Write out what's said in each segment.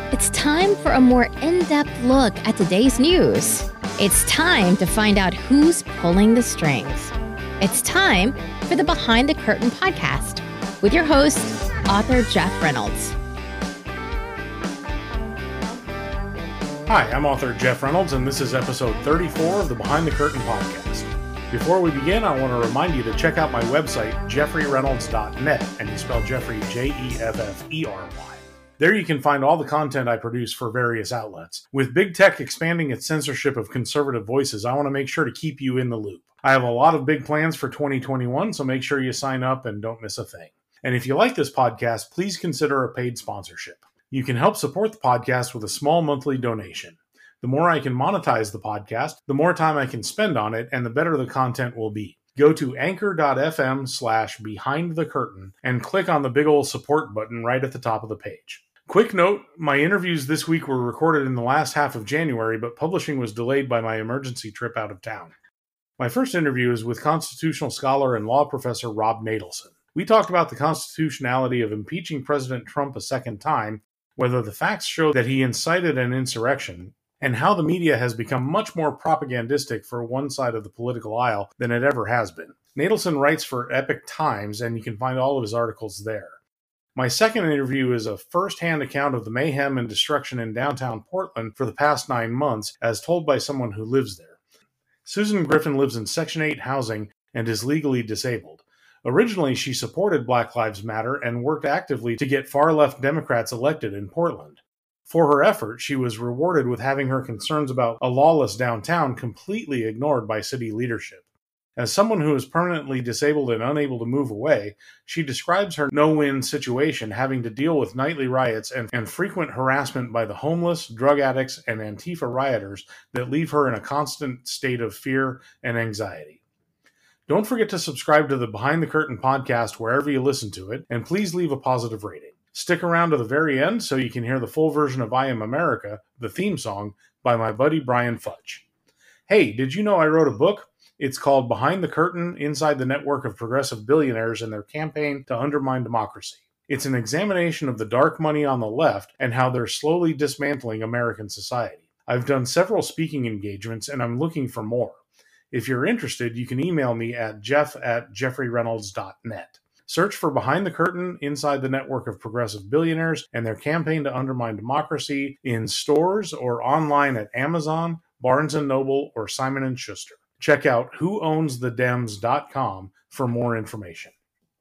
It's time for a more in-depth look at today's news. It's time to find out who's pulling the strings. It's time for the Behind the Curtain podcast with your host, author Jeff Reynolds. Hi, I'm author Jeff Reynolds, and this is episode 34 of the Behind the Curtain podcast. Before we begin, I want to remind you to check out my website, jeffreyreynolds.net, and you spell Jeffrey Jefffery. There you can find all the content I produce for various outlets. With big tech expanding its censorship of conservative voices, I want to make sure to keep you in the loop. I have a lot of big plans for 2021, so make sure you sign up and don't miss a thing. And if you like this podcast, please consider a paid sponsorship. You can help support the podcast with a small monthly donation. The more I can monetize the podcast, the more time I can spend on it, and the better the content will be. Go to anchor.fm/behindthecurtain and click on the big old support button right at the top of the page. Quick note, my interviews this week were recorded in the last half of January, but publishing was delayed by my emergency trip out of town. My first interview is with constitutional scholar and law professor Rob Natelson. We talked about the constitutionality of impeaching President Trump a second time, whether the facts show that he incited an insurrection, and how the media has become much more propagandistic for one side of the political aisle than it ever has been. Natelson writes for Epoch Times, and you can find all of his articles there. My second interview is a first-hand account of the mayhem and destruction in downtown Portland for the past 9 months, as told by someone who lives there. Susan Griffin lives in Section 8 housing and is legally disabled. Originally, she supported Black Lives Matter and worked actively to get far-left Democrats elected in Portland. For her effort, she was rewarded with having her concerns about a lawless downtown completely ignored by city leadership. As someone who is permanently disabled and unable to move away, she describes her no-win situation, having to deal with nightly riots and frequent harassment by the homeless, drug addicts, and Antifa rioters that leave her in a constant state of fear and anxiety. Don't forget to subscribe to the Behind the Curtain podcast wherever you listen to it, and please leave a positive rating. Stick around to the very end so you can hear the full version of I Am America, the theme song, by my buddy Brian Fudge. Hey, did you know I wrote a book? It's called Behind the Curtain, Inside the Network of Progressive Billionaires and Their Campaign to Undermine Democracy. It's an examination of the dark money on the left and how they're slowly dismantling American society. I've done several speaking engagements, and I'm looking for more. If you're interested, you can email me at jeff@jeffreyreynolds.net. Search for Behind the Curtain, Inside the Network of Progressive Billionaires and Their Campaign to Undermine Democracy in stores or online at Amazon, Barnes & Noble, or Simon & Schuster. Check out whooownsthedems.com for more information.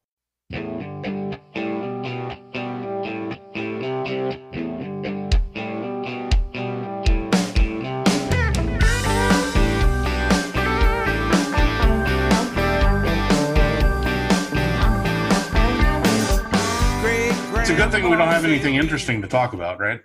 It's a good thing we don't have anything interesting to talk about, right?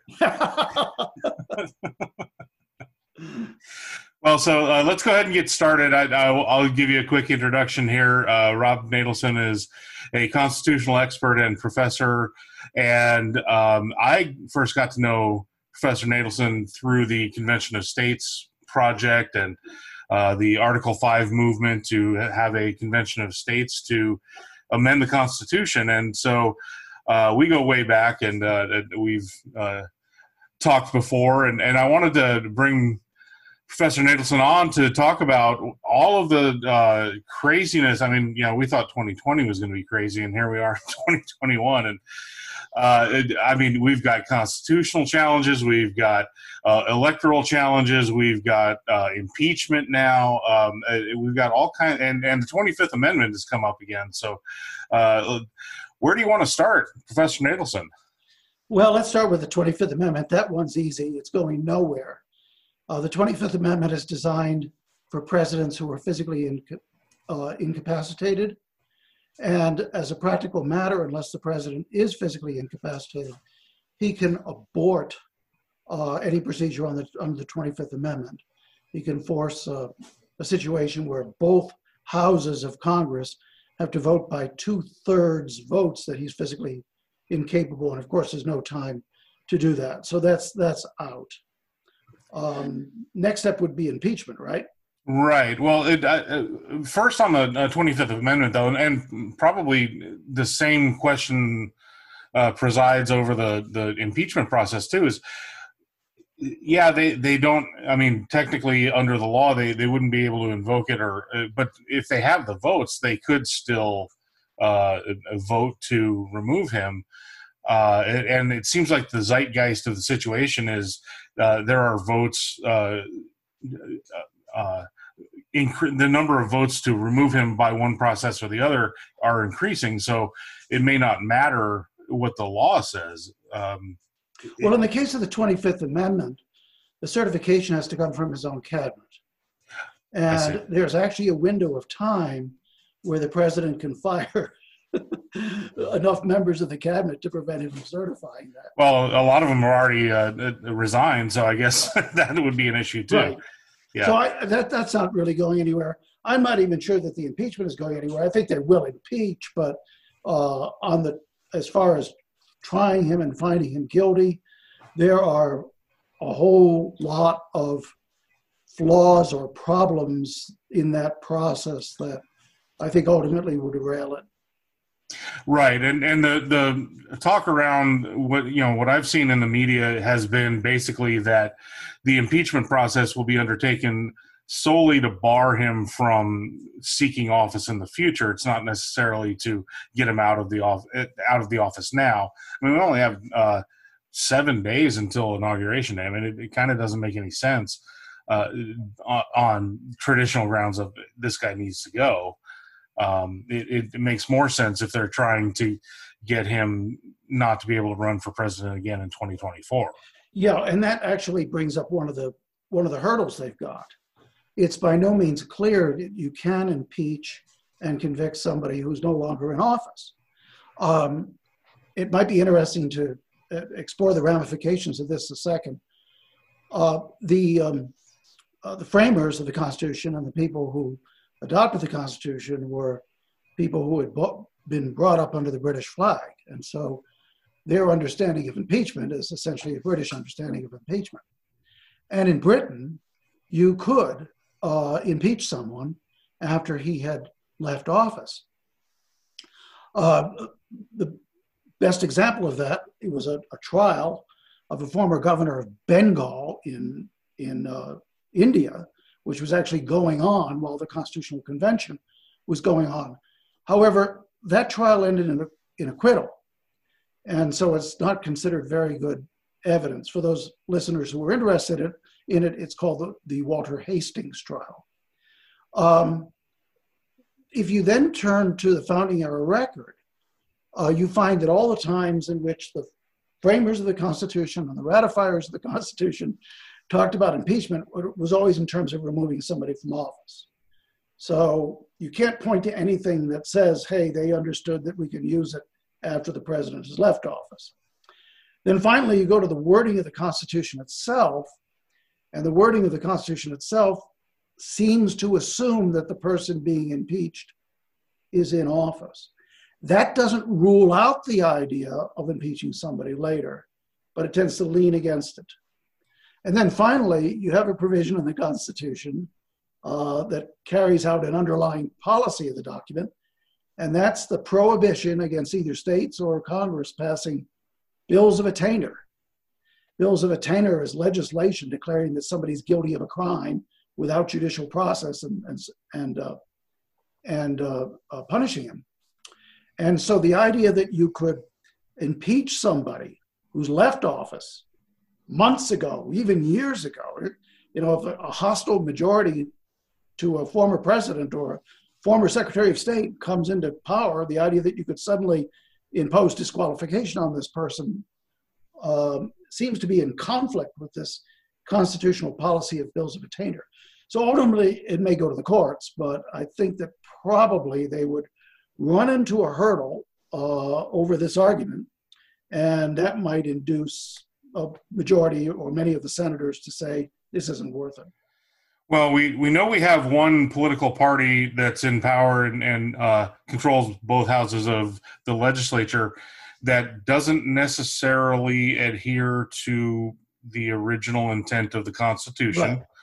Well, so let's go ahead and get started. I'll give you a quick introduction here. Rob Natelson is a constitutional expert and professor, and I first got to know Professor Natelson through the Convention of States project and the Article 5 movement to have a Convention of States to amend the Constitution. And so we go way back, and we've talked before, and I wanted to bring Professor Natelson on to talk about all of the craziness. I mean, we thought 2020 was going to be crazy, and here we are in 2021. And we've got constitutional challenges, we've got electoral challenges, we've got impeachment now, we've got all kinds, and the 25th Amendment has come up again. So where do you want to start, Professor Natelson? Well, let's start with the 25th Amendment. That one's easy. It's going nowhere. The 25th Amendment is designed for presidents who are physically incapacitated. And as a practical matter, unless the president is physically incapacitated, he can abort any procedure under the 25th Amendment. He can force a situation where both houses of Congress have to vote by 2/3 votes that he's physically incapable. And of course, there's no time to do that. So that's out. Next step would be impeachment, right? Right. Well, first on the 25th Amendment, though, and probably the same question presides over the impeachment process too, is they don't. I mean, technically under the law, they wouldn't be able to invoke it, but if they have the votes, they could still vote to remove him. And it seems like the zeitgeist of the situation is there are votes. The number of votes to remove him by one process or the other are increasing, so it may not matter what the law says. Well, in the case of the 25th Amendment, the certification has to come from his own cabinet. And there's actually a window of time where the president can fire enough members of the cabinet to prevent him from certifying that. Well, a lot of them are already resigned, so I guess that would be an issue too. Right. Yeah. So that's not really going anywhere. I'm not even sure that the impeachment is going anywhere. I think they will impeach, but as far as trying him and finding him guilty, there are a whole lot of flaws or problems in that process that I think ultimately would derail it. Right, and the talk around what I've seen in the media has been basically that the impeachment process will be undertaken solely to bar him from seeking office in the future. It's not necessarily to get him out of the office now. I mean, we only have 7 days until inauguration day. I mean, it kind of doesn't make any sense on traditional grounds of this guy needs to go. It makes more sense if they're trying to get him not to be able to run for president again in 2024. Yeah, and that actually brings up one of the hurdles they've got. It's by no means clear that you can impeach and convict somebody who's no longer in office. It might be interesting to explore the ramifications of this a second. The framers of the Constitution and the people who adopted the Constitution were people who had been brought up under the British flag. And so their understanding of impeachment is essentially a British understanding of impeachment. And in Britain, you could impeach someone after he had left office. The best example of that, it was a trial of a former governor of Bengal in India, which was actually going on while the Constitutional Convention was going on. However, that trial ended in acquittal. And so it's not considered very good evidence. For those listeners who are interested in it, it's called the Walter Hastings trial. If you then turn to the founding era record, you find that all the times in which the framers of the Constitution and the ratifiers of the Constitution talked about impeachment was always in terms of removing somebody from office. So you can't point to anything that says, hey, they understood that we can use it after the president has left office. Then finally, you go to the wording of the Constitution itself, and the wording of the Constitution itself seems to assume that the person being impeached is in office. That doesn't rule out the idea of impeaching somebody later, but it tends to lean against it. And then finally, you have a provision in the Constitution that carries out an underlying policy of the document, and that's the prohibition against either states or Congress passing bills of attainder. Bills of attainder is legislation declaring that somebody's guilty of a crime without judicial process and punishing him. And so the idea that you could impeach somebody who's left office months ago, even years ago, if a hostile majority to a former president or a former Secretary of State comes into power, the idea that you could suddenly impose disqualification on this person seems to be in conflict with this constitutional policy of bills of attainder. So ultimately, it may go to the courts, but I think that probably they would run into a hurdle over this argument, and that might induce a majority or many of the senators to say, this isn't worth it. Well, we know we have one political party that's in power and controls both houses of the legislature that doesn't necessarily adhere to the original intent of the Constitution. Right.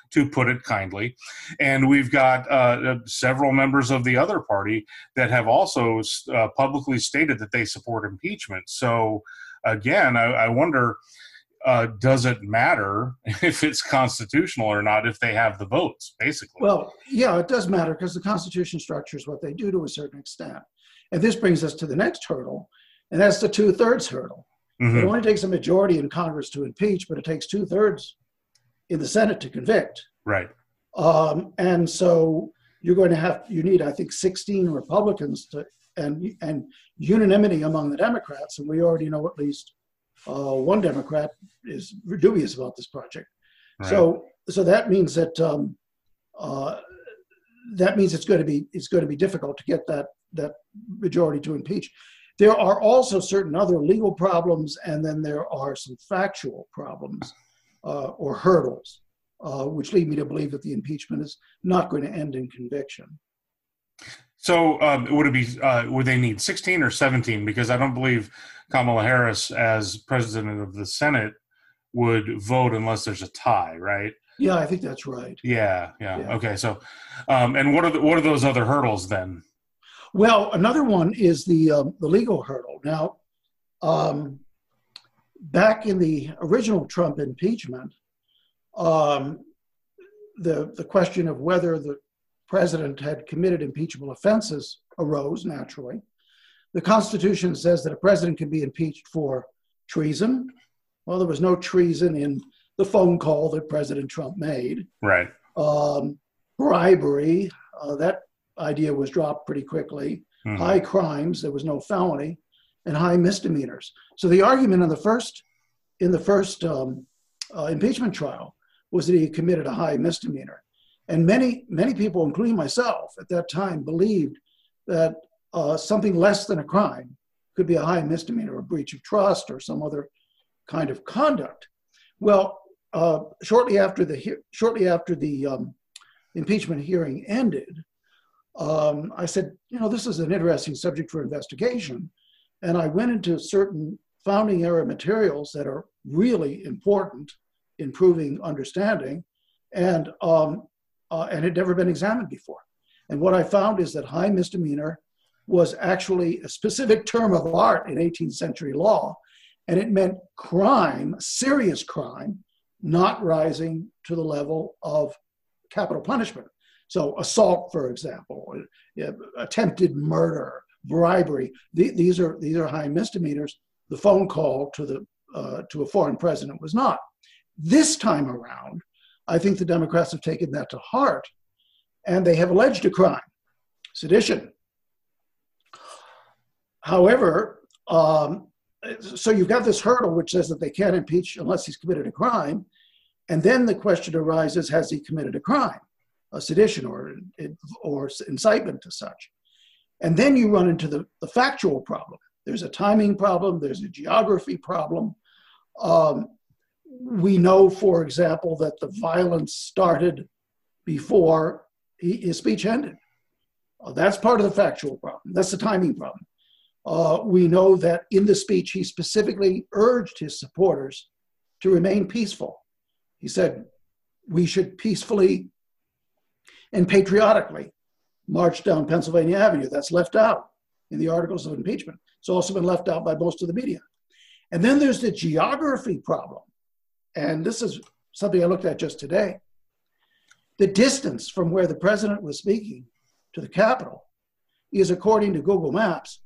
to put it kindly. And we've got several members of the other party that have also publicly stated that they support impeachment. So again, I wonder, does it matter if it's constitutional or not if they have the votes, basically? Well, yeah, it does matter because the Constitution structures what they do to a certain extent. And this brings us to the next hurdle, and that's the 2/3 hurdle. It only takes a majority in Congress to impeach, but it takes 2/3 in the Senate to convict. Right. And so you need, I think, 16 Republicans and unanimity among the Democrats. And we already know at least one Democrat is dubious about this project. Right. So that means that it's going to be difficult to get that majority to impeach. There are also certain other legal problems, and then there are some factual problems or hurdles, which lead me to believe that the impeachment is not going to end in conviction. So would they need 16 or 17? Because I don't believe Kamala Harris, as president of the Senate, would vote unless there's a tie, right? Yeah, I think that's right. Yeah. Okay. So, and what are those other hurdles then? Well, another one is the legal hurdle. Now, back in the original Trump impeachment, the question of whether the president had committed impeachable offenses arose naturally. The Constitution says that a president can be impeached for treason. Well, there was no treason in the phone call that President Trump made. Right. Bribery, that idea was dropped pretty quickly. High crimes, there was no felony, and high misdemeanors. So the argument in the first impeachment trial was that he committed a high misdemeanor. And many people, including myself at that time, believed that something less than a crime could be a high misdemeanor, a breach of trust, or some other kind of conduct. Well, shortly after the impeachment hearing ended, I said, this is an interesting subject for investigation. And I went into certain founding era materials that are really important in proving understanding and had never been examined before. And what I found is that high misdemeanor was actually a specific term of art in 18th century law, and it meant crime, serious crime, not rising to the level of capital punishment. So assault, for example, attempted murder, bribery, these are high misdemeanors. The phone call to a foreign president was not. This time around, I think the Democrats have taken that to heart, and they have alleged a crime, sedition. However, so you've got this hurdle which says that they can't impeach unless he's committed a crime, and then the question arises: has he committed a crime, a sedition or incitement to such? And then you run into the factual problem. There's a timing problem. There's a geography problem. We know, for example, that the violence started before his speech ended. That's part of the factual problem. That's the timing problem. We know that in the speech, he specifically urged his supporters to remain peaceful. He said, we should peacefully and patriotically march down Pennsylvania Avenue. That's left out in the articles of impeachment. It's also been left out by most of the media. And then there's the geography problem. And this is something I looked at just today. The distance from where the president was speaking to the Capitol is, according to Google Maps,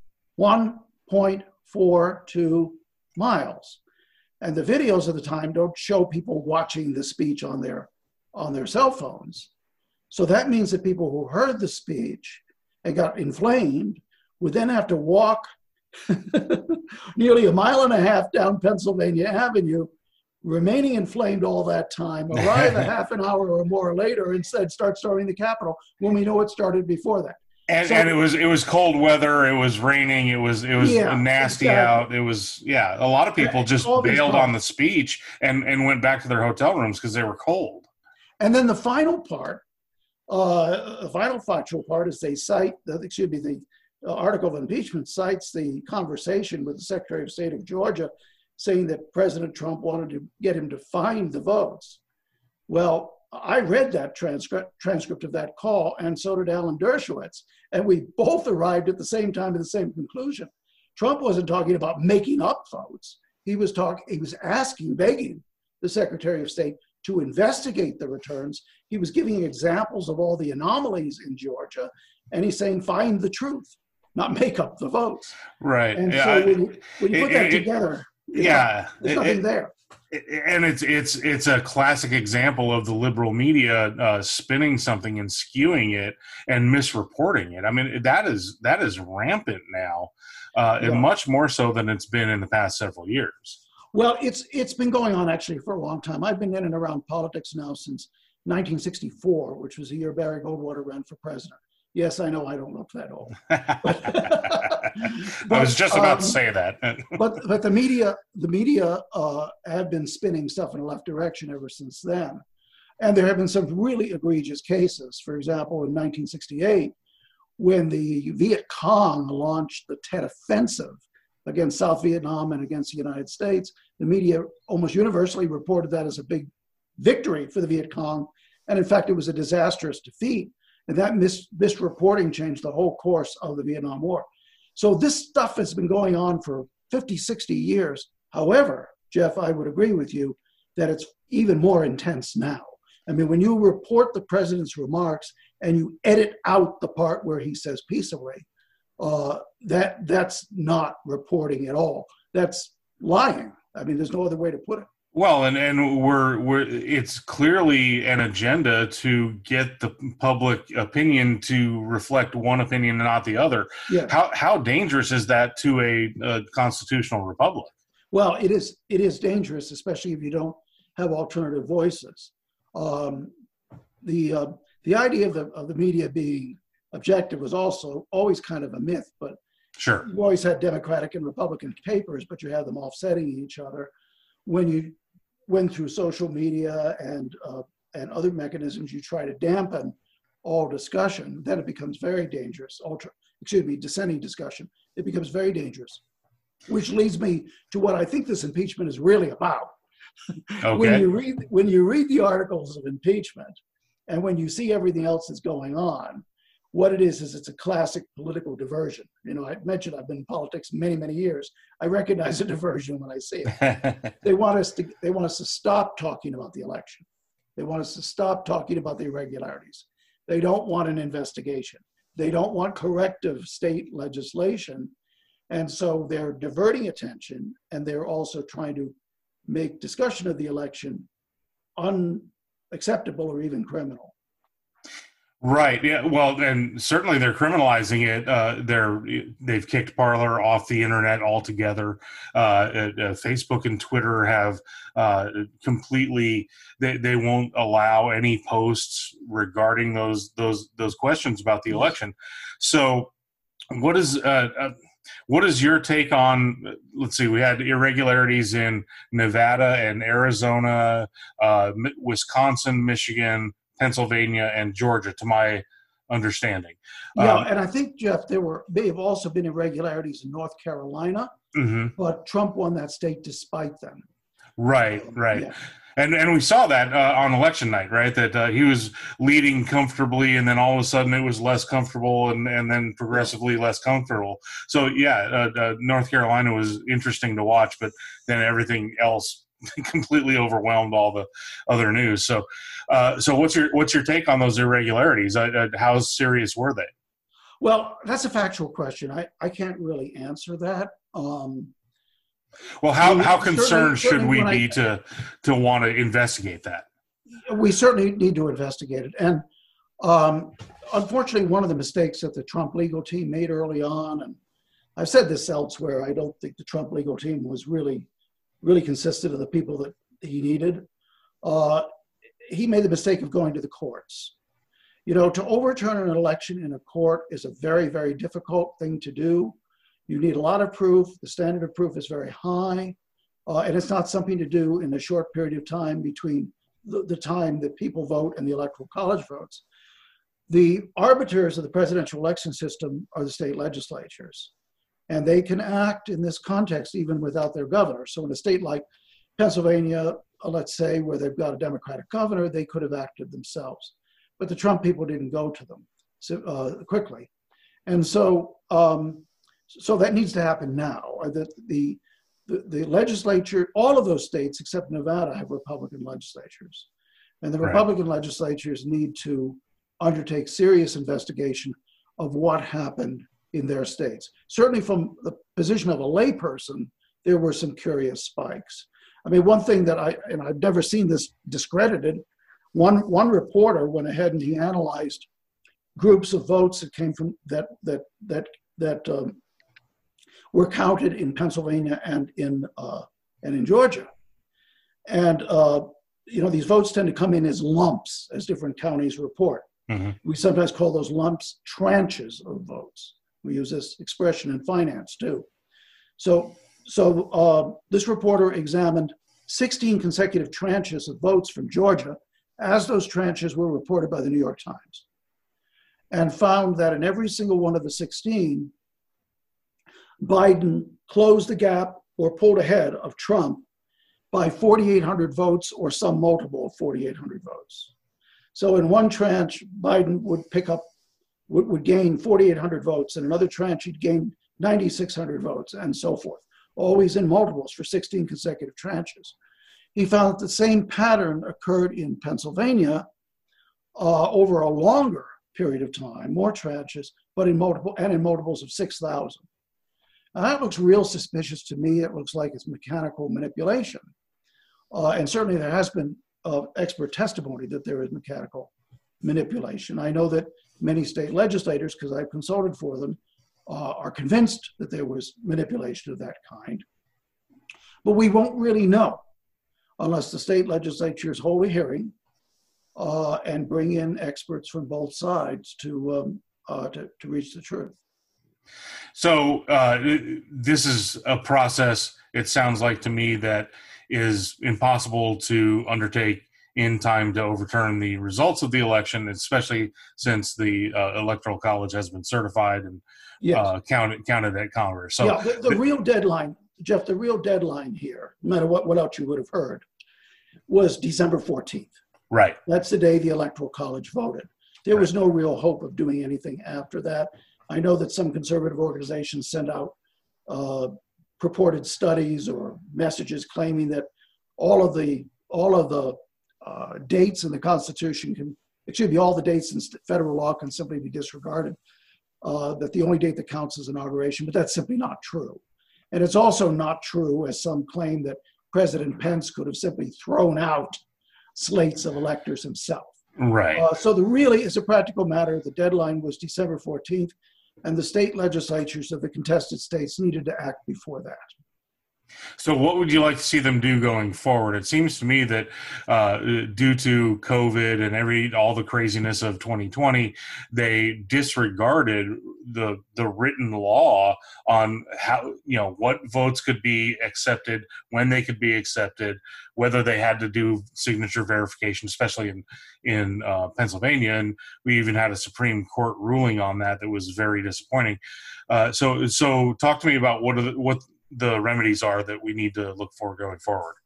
1.42 miles. And the videos of the time don't show people watching the speech on their cell phones. So that means that people who heard the speech and got inflamed would then have to walk nearly 1.5 miles down Pennsylvania Avenue, remaining inflamed all that time, arrive a half an hour or more later, and instead start storming the Capitol when we know it started before that. And it was cold weather. It was raining. It was nasty out. It was a lot of people just bailed on the speech and went back to their hotel rooms because they were cold. And then the final part, the final factual part, is they cite the article of impeachment cites the conversation with the Secretary of State of Georgia, saying that President Trump wanted to get him to find the votes. Well, I read that transcript of that call, and so did Alan Dershowitz, and we both arrived at the same time at the same conclusion. Trump wasn't talking about making up votes. He was begging the Secretary of State to investigate the returns. He was giving examples of all the anomalies in Georgia, and he's saying, find the truth, not make up the votes. Right. And so when you put that together, there's nothing there. And it's a classic example of the liberal media spinning something and skewing it and misreporting it. I mean, that is rampant now, and much more so than it's been in the past several years. Well, it's been going on actually for a long time. I've been in and around politics now since 1964, which was the year Barry Goldwater ran for president. Yes, I know I don't look that old. I was just about to say that. but the media have been spinning stuff in a left direction ever since then. And there have been some really egregious cases. For example, in 1968, when the Viet Cong launched the Tet Offensive against South Vietnam and against the United States, the media almost universally reported that as a big victory for the Viet Cong. And in fact, it was a disastrous defeat. And that misreporting changed the whole course of the Vietnam War. So this stuff has been going on for 50, 60 years. However, Jeff, I would agree with you that it's even more intense now. I mean, when you report the president's remarks and you edit out the part where he says peace away, that's not reporting at all. That's lying. I mean, there's no other way to put it. Well, and it's clearly an agenda to get the public opinion to reflect one opinion and not the other. Yeah. How dangerous is that to a constitutional republic? Well, it is dangerous, especially if you don't have alternative voices. The idea of the media being objective was also always kind of a myth, but sure, you always had Democratic and Republican papers, but you had them offsetting each other. When you went through social media and other mechanisms, you try to dampen all discussion, then it becomes very dangerous. Dissenting discussion, it becomes very dangerous. Which leads me to what I think this impeachment is really about. Okay. When you read the articles of impeachment, and when you see everything else that's going on, what it is it's a classic political diversion. You know, I mentioned I've been in politics many, many years. I recognize a diversion when I see it. They want us to stop talking about the election. They want us to stop talking about the irregularities. They don't want an investigation. They don't want corrective state legislation. And so they're diverting attention, and they're also trying to make discussion of the election unacceptable or even criminal. Right. Yeah. Well, and certainly they're criminalizing it. They've kicked Parler off the internet altogether. Facebook and Twitter have completely. They won't allow any posts regarding those questions about the election. So, what is your take on? Let's see. We had irregularities in Nevada and Arizona, Wisconsin, Michigan, Pennsylvania, and Georgia, to my understanding. Yeah, and I think, Jeff, may have also been irregularities in North Carolina, but Trump won that state despite them. Right. Yeah. And we saw that on election night, right? That he was leading comfortably, and then all of a sudden it was less comfortable, and then progressively less comfortable. So, yeah, North Carolina was interesting to watch, but then everything else completely overwhelmed all the other news. So what's your take on those irregularities? How serious were they? Well, that's a factual question. I can't really answer that. Well, how concerned should we be to want to investigate that? We certainly need to investigate it. And unfortunately, one of the mistakes that the Trump legal team made early on, and I've said this elsewhere, I don't think the Trump legal team was really consisted of the people that he needed. He made the mistake of going to the courts. You know, to overturn an election in a court is a very, very difficult thing to do. You need a lot of proof. The standard of proof is very high. And it's not something to do in a short period of time between the time that people vote and the Electoral College votes. The arbiters of the presidential election system are the state legislatures. And they can act in this context even without their governor. So in a state like Pennsylvania, let's say, where they've got a Democratic governor, they could have acted themselves. But the Trump people didn't go to them quickly. And so that needs to happen now. The legislature, all of those states except Nevada have Republican legislatures. And the Republican legislatures need to undertake serious investigation of what happened in their states. Certainly from the position of a layperson, there were some curious spikes. I mean, one thing that I've never seen this discredited, one reporter went ahead and he analyzed groups of votes that came from that were counted in Pennsylvania and in Georgia. And these votes tend to come in as lumps, as different counties report. Mm-hmm. We sometimes call those lumps tranches of votes. We use this expression in finance too. So this reporter examined 16 consecutive tranches of votes from Georgia as those tranches were reported by the New York Times, and found that in every single one of the 16, Biden closed the gap or pulled ahead of Trump by 4,800 votes or some multiple of 4,800 votes. So in one tranche, Biden would gain 4,800 votes. In another tranche, he'd gain 9,600 votes and so forth, always in multiples for 16 consecutive tranches. He found that the same pattern occurred in Pennsylvania over a longer period of time, more tranches, but in multiples of 6,000. Now that looks real suspicious to me. It looks like it's mechanical manipulation. And certainly there has been expert testimony that there is mechanical manipulation. I know that many state legislators, because I've consulted for them, are convinced that there was manipulation of that kind. But we won't really know unless the state legislatures hold a hearing and bring in experts from both sides to reach the truth. So this is a process, it sounds like to me, that is impossible to undertake in time to overturn the results of the election, especially since the Electoral College has been certified and counted at Congress. So the real deadline, Jeff, the real deadline here, no matter what else you would have heard, was December 14th. Right. That's the day the Electoral College voted. There was no real hope of doing anything after that. I know that some conservative organizations send out purported studies or messages claiming that all of the dates in the Constitution all the dates in federal law can simply be disregarded, that the only date that counts is inauguration, but that's simply not true. And it's also not true, as some claim, that President Pence could have simply thrown out slates of electors himself. Right. So really, as a practical matter, the deadline was December 14th, and the state legislatures of the contested states needed to act before that. So what would you like to see them do going forward? It seems to me that due to COVID and all the craziness of 2020, they disregarded the written law on how, what votes could be accepted, when they could be accepted, whether they had to do signature verification, especially in Pennsylvania. And we even had a Supreme Court ruling on that was very disappointing. So talk to me about what the remedies are that we need to look for going forward.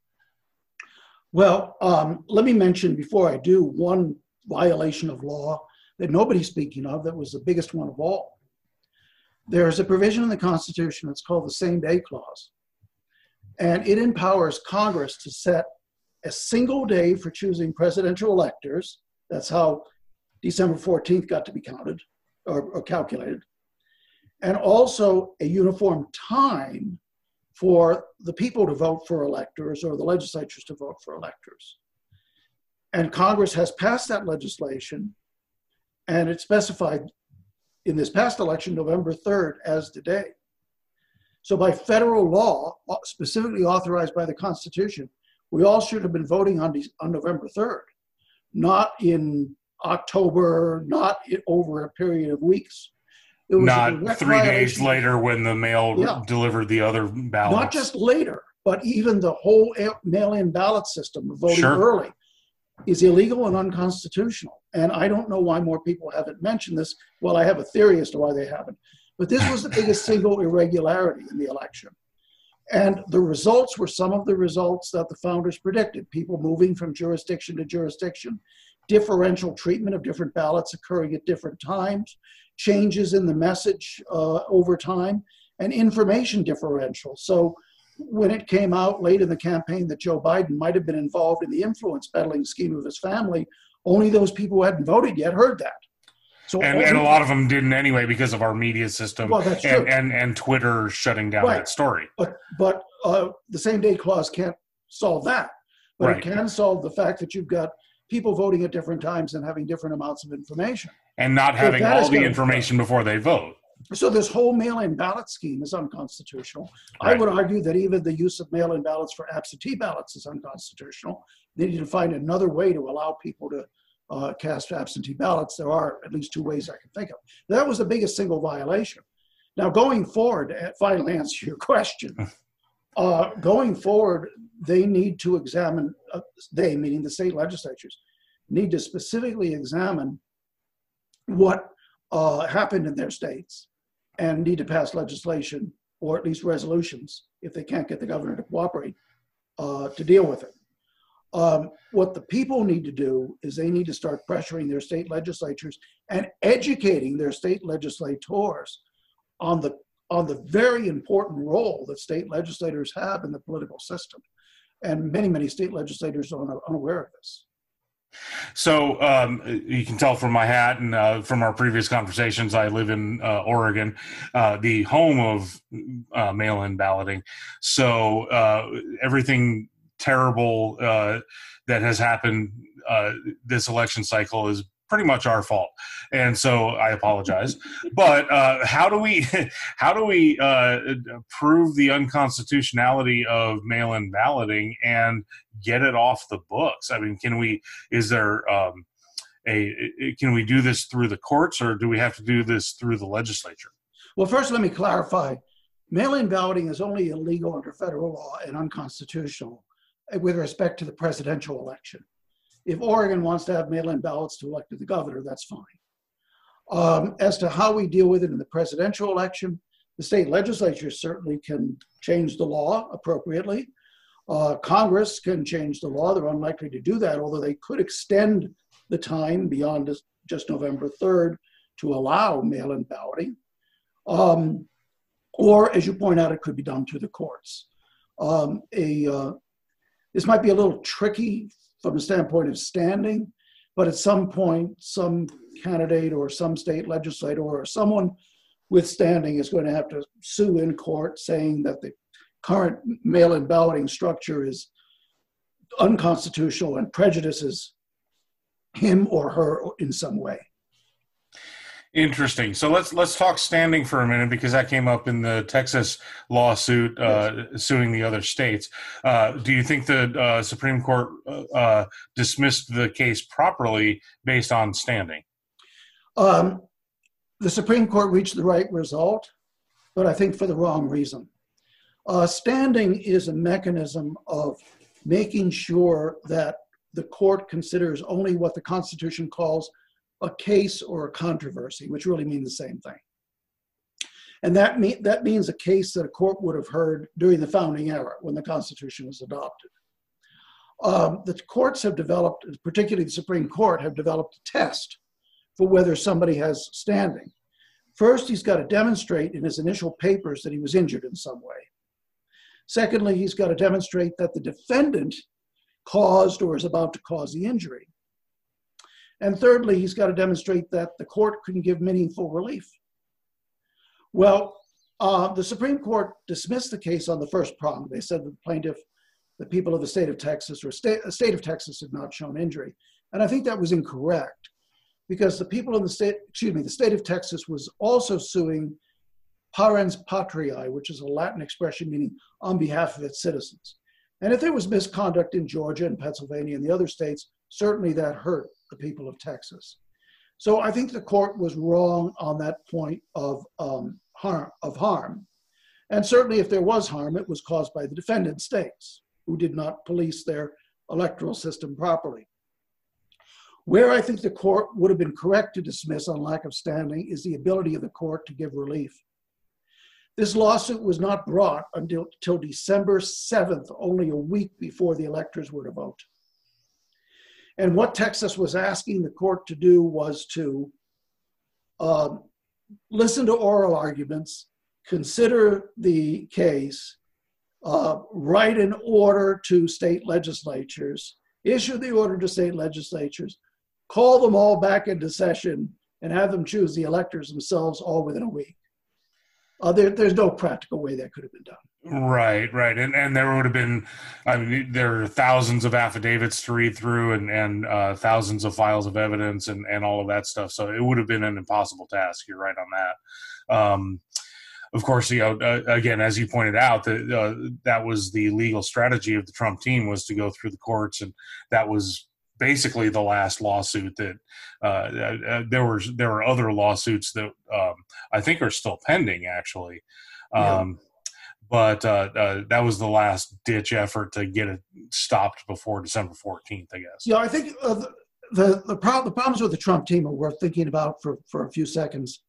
Well, let me mention before I do one violation of law that nobody's speaking of that was the biggest one of all. There's a provision in the Constitution that's called the Same Day Clause, and it empowers Congress to set a single day for choosing presidential electors. That's how December 14th got to be counted or calculated, and also a uniform time for the people to vote for electors or the legislatures to vote for electors. And Congress has passed that legislation, and it specified in this past election, November 3rd, as the day. So by federal law, specifically authorized by the Constitution, we all should have been voting on November 3rd, not in October, not over a period of weeks. It was not 3 days later when the mail delivered the other ballots. Not just later, but even the whole mail-in ballot system of voting early is illegal and unconstitutional. And I don't know why more people haven't mentioned this. Well, I have a theory as to why they haven't. But this was the biggest single irregularity in the election. And the results were some of the results that the founders predicted: people moving from jurisdiction to jurisdiction, differential treatment of different ballots occurring at different times, changes in the message over time, and information differential. So when it came out late in the campaign that Joe Biden might have been involved in the influence peddling scheme of his family, only those people who hadn't voted yet heard that. So and a lot of them didn't anyway because of our media system, well, that's true. and Twitter shutting down that story. But the same day clause can't solve that. But it can solve the fact that you've got people voting at different times and having different amounts of information. And not having all the information before they vote. So this whole mail-in ballot scheme is unconstitutional. Right. I would argue that even the use of mail-in ballots for absentee ballots is unconstitutional. They need to find another way to allow people to cast absentee ballots. There are at least two ways I can think of. That was the biggest single violation. Now, going forward, to finally answer your question, going forward, they need to examine, they, meaning the state legislatures, need to specifically examine what happened in their states and need to pass legislation or at least resolutions if they can't get the governor to cooperate to deal with it. What the people need to do is they need to start pressuring their state legislatures and educating their state legislators on the very important role that state legislators have in the political system. And many, many state legislators are unaware of this. So you can tell from my hat and from our previous conversations, I live in Oregon, the home of mail-in balloting. So everything terrible that has happened this election cycle is pretty much our fault, and so I apologize. But how do we prove the unconstitutionality of mail-in balloting and get it off the books? I mean, can we do this through the courts, or do we have to do this through the legislature? Well, first, let me clarify. Mail-in balloting is only illegal under federal law and unconstitutional with respect to the presidential election. If Oregon wants to have mail-in ballots to elect the governor, that's fine. As to how we deal with it in the presidential election, the state legislature certainly can change the law appropriately. Congress can change the law. They're unlikely to do that, although they could extend the time beyond just November 3rd to allow mail-in balloting. Or, as you point out, it could be done through the courts. This might be a little tricky from the standpoint of standing, but at some point, some candidate or some state legislator or someone with standing is going to have to sue in court saying that the current mail-in balloting structure is unconstitutional and prejudices him or her in some way. Interesting. So let's talk standing for a minute, because that came up in the Texas lawsuit suing the other states. Do you think the Supreme Court dismissed the case properly based on standing? The Supreme Court reached the right result, but I think for the wrong reason. Standing is a mechanism of making sure that the court considers only what the Constitution calls a case or a controversy, which really mean the same thing. And that means a case that a court would have heard during the founding era when the Constitution was adopted. The courts have developed, particularly the Supreme Court, have developed a test for whether somebody has standing. First, he's got to demonstrate in his initial papers that he was injured in some way. Secondly, he's got to demonstrate that the defendant caused or is about to cause the injury. And thirdly, he's got to demonstrate that the court couldn't give meaningful relief. Well, the Supreme Court dismissed the case on the first prong. They said the plaintiff, the people of the state of Texas, or the state of Texas had not shown injury. And I think that was incorrect, because the people in the state of Texas was also suing parens patriae, which is a Latin expression meaning on behalf of its citizens. And if there was misconduct in Georgia and Pennsylvania and the other states, certainly that hurt the people of Texas. So I think the court was wrong on that point of harm. And certainly if there was harm, it was caused by the defendant states who did not police their electoral system properly. Where I think the court would have been correct to dismiss on lack of standing is the ability of the court to give relief. This lawsuit was not brought until December 7th, only a week before the electors were to vote. And what Texas was asking the court to do was to listen to oral arguments, consider the case, write an order to state legislatures, issue the order to state legislatures, call them all back into session, and have them choose the electors themselves all within a week. There's no practical way that could have been done. Right. And there would have been, I mean, there are thousands of affidavits to read through and thousands of files of evidence and all of that stuff. So it would have been an impossible task. You're right on that. Of course, again, as you pointed out, that was the legal strategy of the Trump team, was to go through the courts. And that was basically the last lawsuit that there were other lawsuits that I think are still pending, actually. But that was the last ditch effort to get it stopped before December 14th, I guess. Yeah, I think the problems with the Trump team are worth thinking about for a few seconds.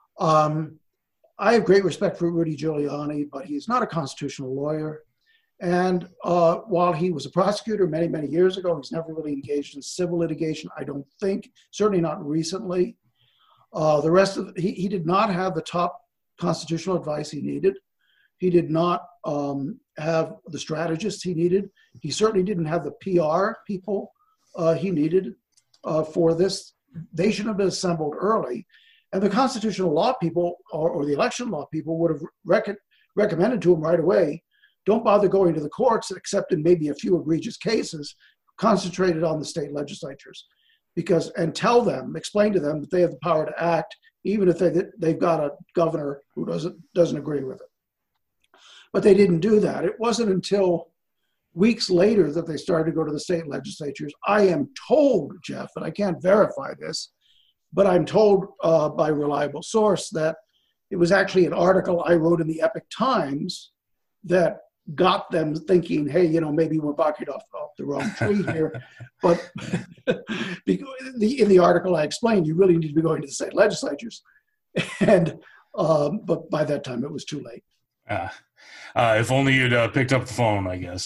I have great respect for Rudy Giuliani, but he's not a constitutional lawyer. And while he was a prosecutor many, many years ago, he's never really engaged in civil litigation, I don't think, certainly not recently. He did not have the top constitutional advice he needed. He did not have the strategists he needed. He certainly didn't have the PR people he needed for this. They should have been assembled early. And the constitutional law people or the election law people would have recommended to him right away, don't bother going to the courts, except in maybe a few egregious cases, concentrated on the state legislatures. Explain to them that they have the power to act, even if they've got a governor who doesn't agree with it. But they didn't do that. It wasn't until weeks later that they started to go to the state legislatures. I am told, Jeff, and I can't verify this, but I'm told by a reliable source that it was actually an article I wrote in the Epoch Times that got them thinking, hey, maybe we're barking off the wrong tree here. But in the article I explained, you really need to be going to the state legislatures. And but by that time, it was too late. If only you'd picked up the phone, I guess.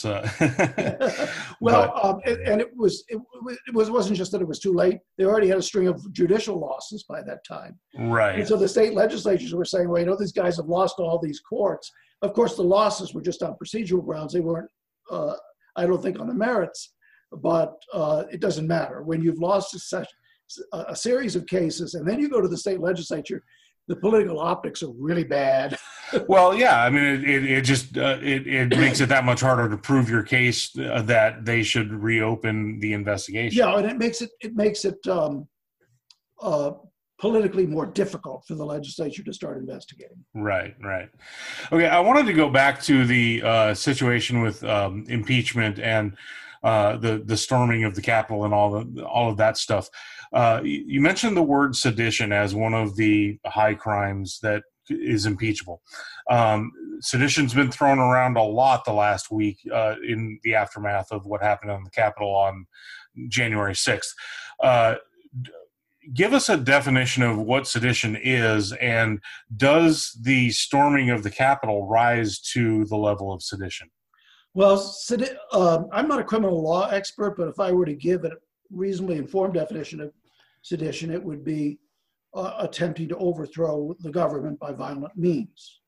Well, and it wasn't just that it was too late. They already had a string of judicial losses by that time. Right. And so the state legislatures were saying, well, these guys have lost all these courts. Of course, the losses were just on procedural grounds. They weren't, I don't think, on the merits. But it doesn't matter. When you've lost a series of cases and then you go to the state legislature, the political optics are really bad. Well, yeah, I mean, it just it makes it that much harder to prove your case that they should reopen the investigation. Yeah, and it makes it politically more difficult for the legislature to start investigating. Right. Okay, I wanted to go back to the situation with impeachment and the storming of the Capitol and all of that stuff. You mentioned the word sedition as one of the high crimes that is impeachable. Sedition's been thrown around a lot the last week in the aftermath of what happened on the Capitol on January 6th. Give us a definition of what sedition is, and does the storming of the Capitol rise to the level of sedition? Well, I'm not a criminal law expert, but if I were to give a reasonably informed definition of sedition, it would be attempting to overthrow the government by violent means.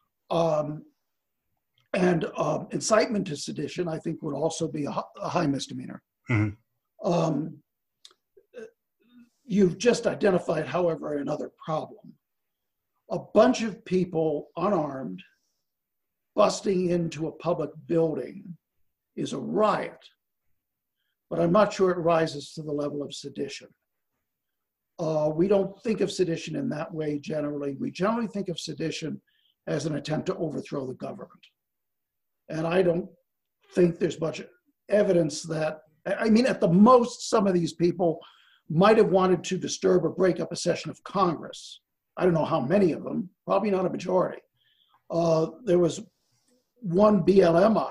Incitement to sedition, I think, would also be a high misdemeanor. Mm-hmm. You've just identified, however, another problem. A bunch of people unarmed busting into a public building is a riot, but I'm not sure it rises to the level of sedition. We don't think of sedition in that way generally. We generally think of sedition as an attempt to overthrow the government. And I don't think there's much evidence that, I mean, at the most, some of these people might have wanted to disturb or break up a session of Congress. I don't know how many of them, probably not a majority. There was one BLM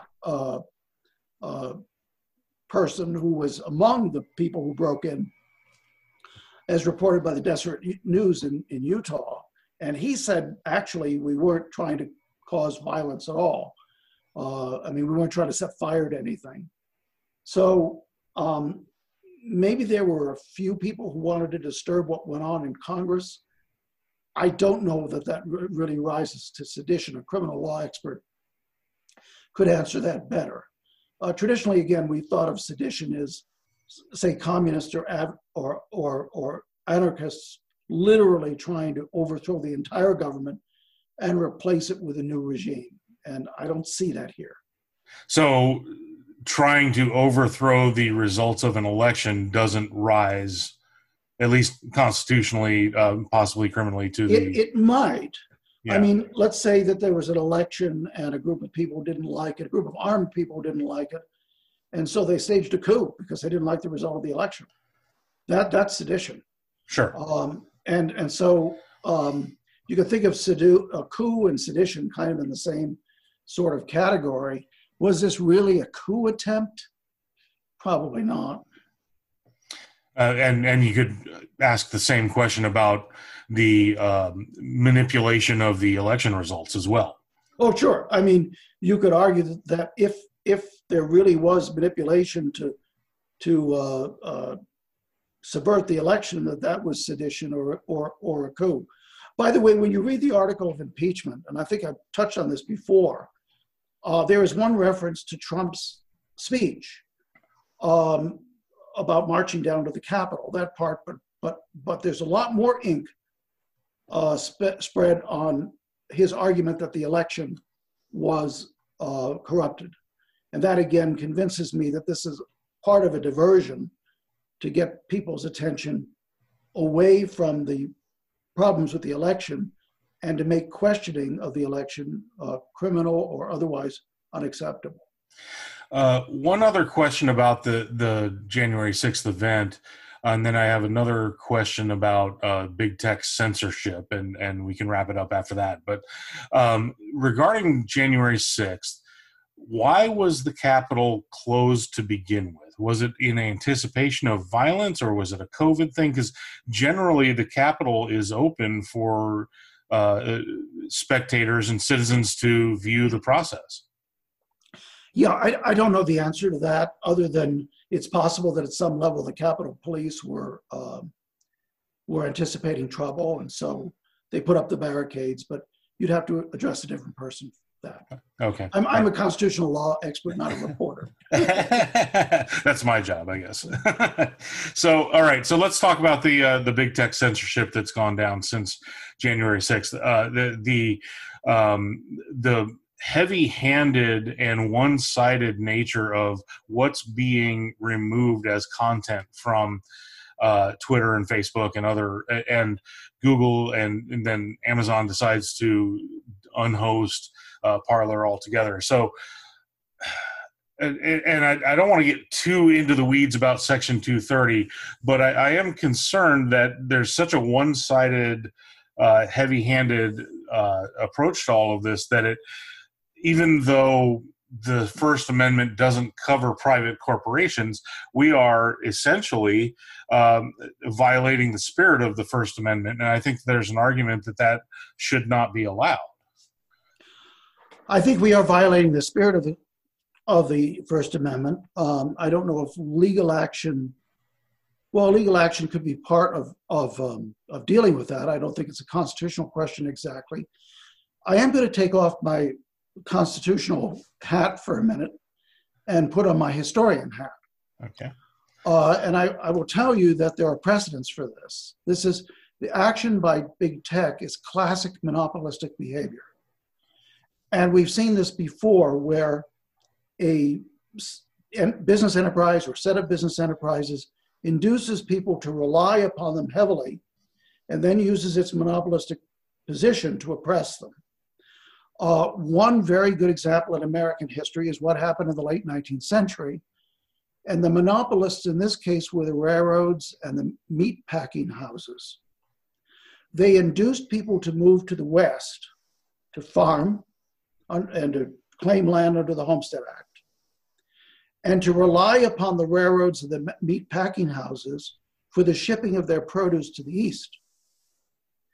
person who was among the people who broke in, as reported by the Deseret News in Utah. And he said, actually, we weren't trying to cause violence at all. I mean, we weren't trying to set fire to anything. So maybe there were a few people who wanted to disturb what went on in Congress. I don't know that that really rises to sedition. A criminal law expert could answer that better. Traditionally, again, we thought of sedition as, say, communists or anarchists literally trying to overthrow the entire government and replace it with a new regime. And I don't see that here. So trying to overthrow the results of an election doesn't rise, at least constitutionally, possibly criminally, to the... It might. Yeah. I mean, let's say that there was an election and a group of people didn't like it, a group of armed people didn't like it, and so they staged a coup because they didn't like the result of the election. That's sedition. Sure. And so you could think of a coup and sedition kind of in the same sort of category. Was this really a coup attempt? Probably not. And you could ask the same question about the manipulation of the election results as well. Oh, sure. I mean, you could argue that if there really was manipulation to subvert the election, that was sedition or a coup. By the way, when you read the article of impeachment, and I think I've touched on this before, there is one reference to Trump's speech about marching down to the Capitol. That part, but there's a lot more ink spread on his argument that the election was corrupted, and that again convinces me that this is part of a diversion to get people's attention away from the problems with the election and to make questioning of the election criminal or otherwise unacceptable. One other question about the January 6th event, and then I have another question about big tech censorship, and we can wrap it up after that. But regarding January 6th, why was the Capitol closed to begin with? Was it in anticipation of violence, or was it a COVID thing? Because generally the Capitol is open for spectators and citizens to view the process. Yeah, I don't know the answer to that, other than it's possible that at some level the Capitol Police were anticipating trouble, and so they put up the barricades. But you'd have to address a different person for that. Okay. I'm a constitutional law expert, not a reporter. That's my job, I guess. So, all right. So let's talk about the big tech censorship that's gone down since January 6th. The heavy-handed and one-sided nature of what's being removed as content from Twitter and Facebook and Google, and then Amazon decides to unhost Parler altogether. So, and I don't want to get too into the weeds about Section 230, but I am concerned that there's such a one-sided, heavy-handed approach to all of this that even though the First Amendment doesn't cover private corporations, we are essentially violating the spirit of the First Amendment. And I think there's an argument that should not be allowed. I think we are violating the spirit of the First Amendment. I don't know if legal action could be part of dealing with that. I don't think it's a constitutional question exactly. I am going to take off my constitutional hat for a minute and put on my historian hat. Okay. And I will tell you that there are precedents for this. This is the action by big tech is classic monopolistic behavior. And we've seen this before where a business enterprise or set of business enterprises induces people to rely upon them heavily and then uses its monopolistic position to oppress them. One very good example in American history is what happened in the late 19th century. And the monopolists in this case were the railroads and the meat packing houses. They induced people to move to the West to farm and to claim land under the Homestead Act, and to rely upon the railroads and the meat packing houses for the shipping of their produce to the East.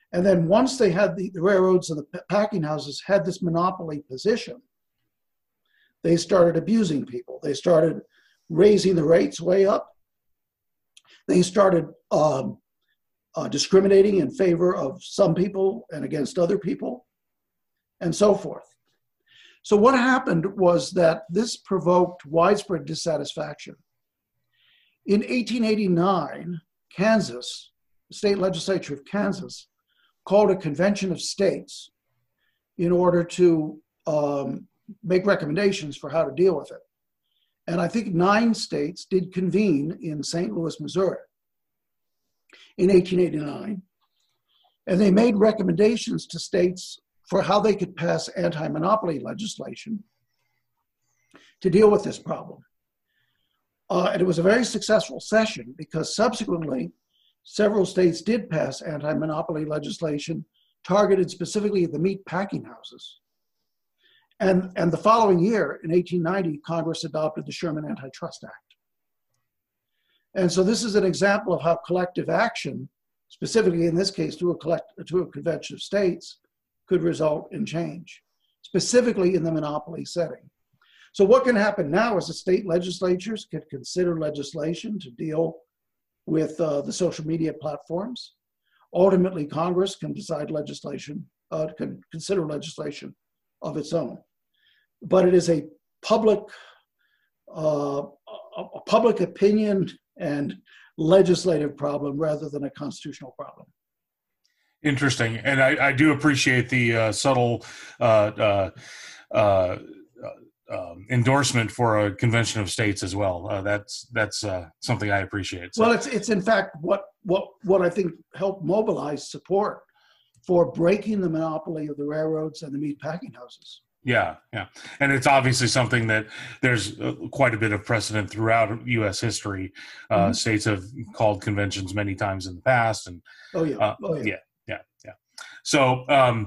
And then once they had the railroads and the packing houses had this monopoly position, they started abusing people. They started raising the rates way up. They started discriminating in favor of some people and against other people, and so forth. So what happened was that this provoked widespread dissatisfaction. In 1889, Kansas, the state legislature of Kansas, called a convention of states in order to make recommendations for how to deal with it. And I think 9 states did convene in St. Louis, Missouri in 1889. And they made recommendations to states for how they could pass anti-monopoly legislation to deal with this problem. And it was a very successful session because subsequently, several states did pass anti-monopoly legislation targeted specifically at the meat packing houses. And the following year, in 1890, Congress adopted the Sherman Antitrust Act. And so this is an example of how collective action, specifically in this case through a convention of states, could result in change, specifically in the monopoly setting. So what can happen now is the state legislatures could consider legislation to deal with the social media platforms. Ultimately, Congress can decide legislation, can consider legislation of its own. But it is a public opinion and legislative problem rather than a constitutional problem. Interesting, and I do appreciate the subtle endorsement for a convention of states as well. That's something I appreciate. So. Well, it's in fact what I think helped mobilize support for breaking the monopoly of the railroads and the meat packing houses. Yeah. And it's obviously something that there's quite a bit of precedent throughout U.S. history. States have called conventions many times in the past. And Yeah. So,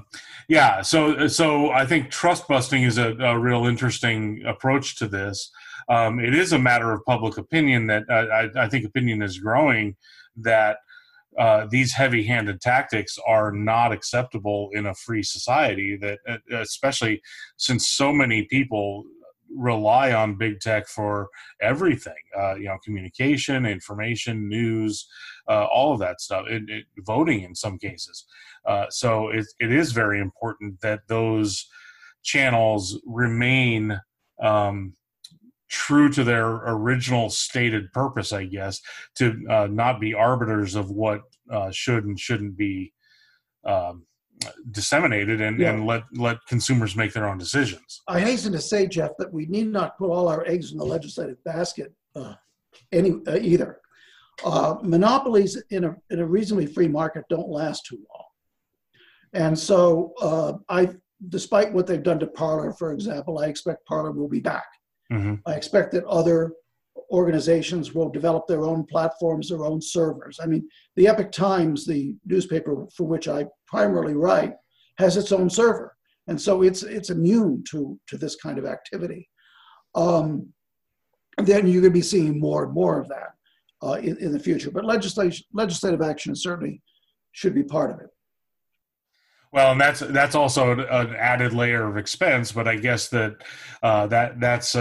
so I think trust busting is a real interesting approach to this. It is a matter of public opinion that I think opinion is growing that these heavy-handed tactics are not acceptable in a free society, that especially since so many people rely on big tech for everything, communication, information, news, all of that stuff, voting in some cases. So it is very important that those channels remain true to their original stated purpose, I guess, to not be arbiters of what should and shouldn't be disseminated and let consumers make their own decisions. I hasten to say, Jeff, that we need not put all our eggs in the legislative basket either. Monopolies in a reasonably free market don't last too long. And so despite what they've done to Parler, for example, I expect Parler will be back. Mm-hmm. I expect that other organizations will develop their own platforms, their own servers. I mean, the Epoch Times, the newspaper for which I primarily write, has its own server. And so it's immune to this kind of activity. And then you're going to be seeing more and more of that in the future. But legislative action certainly should be part of it. Well, and that's also an added layer of expense, but I guess that's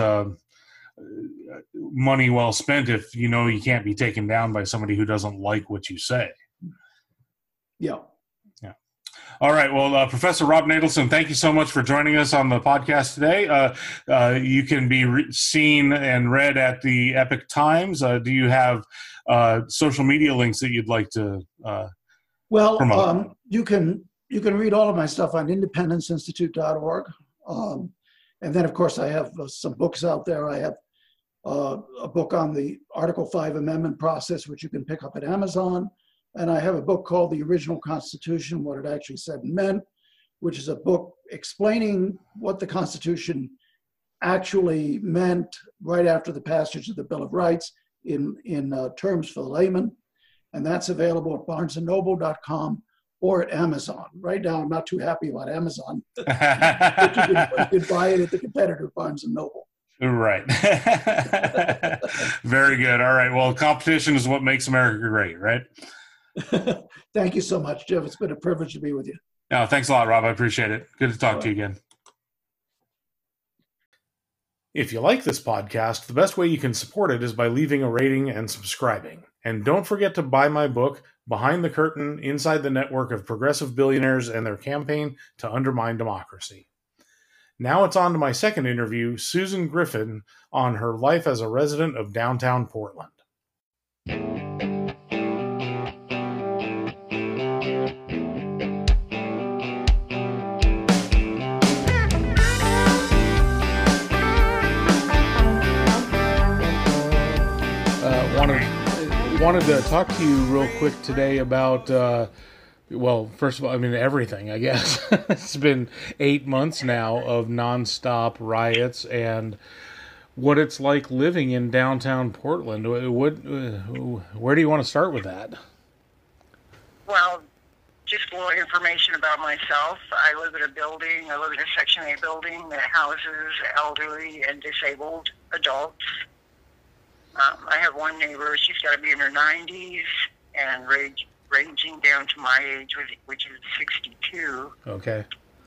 money well spent if you can't be taken down by somebody who doesn't like what you say. Yeah. All right. Well, Professor Rob Natelson, thank you so much for joining us on the podcast today. You can be seen and read at the Epoch Times. Do you have social media links that you'd like to promote? You can read all of my stuff on independenceinstitute.org. And then, of course, I have some books out there. I have a book on the Article 5 amendment process, which you can pick up at Amazon. And I have a book called The Original Constitution, What It Actually Said and Meant, which is a book explaining what the Constitution actually meant right after the passage of the Bill of Rights in terms for the layman. And that's available at barnesandnoble.com or at Amazon. Right now, I'm not too happy about Amazon. But you can buy it at the competitor, Barnes & Noble. Right. Very good. All right. Well, competition is what makes America great, right? Thank you so much, Jeff. It's been a privilege to be with you. No, thanks a lot, Rob. I appreciate it. Good to talk to you again. If you like this podcast, the best way you can support it is by leaving a rating and subscribing. And don't forget to buy my book, Behind the Curtain, Inside the Network of Progressive Billionaires and Their Campaign to Undermine Democracy. Now it's on to my second interview, Susan Griffin, on her life as a resident of downtown Portland. Wanted to talk to you real quick today about, well, first of all, I mean, everything, I guess. It's been 8 months now of nonstop riots and what it's like living in downtown Portland. Where do you want to start with that? Well, just a little information about myself. I live in a building, I live in a Section 8 building that houses elderly and disabled adults. I have one neighbor, she's got to be in her 90s and ranging down to my age, which is 62. Okay.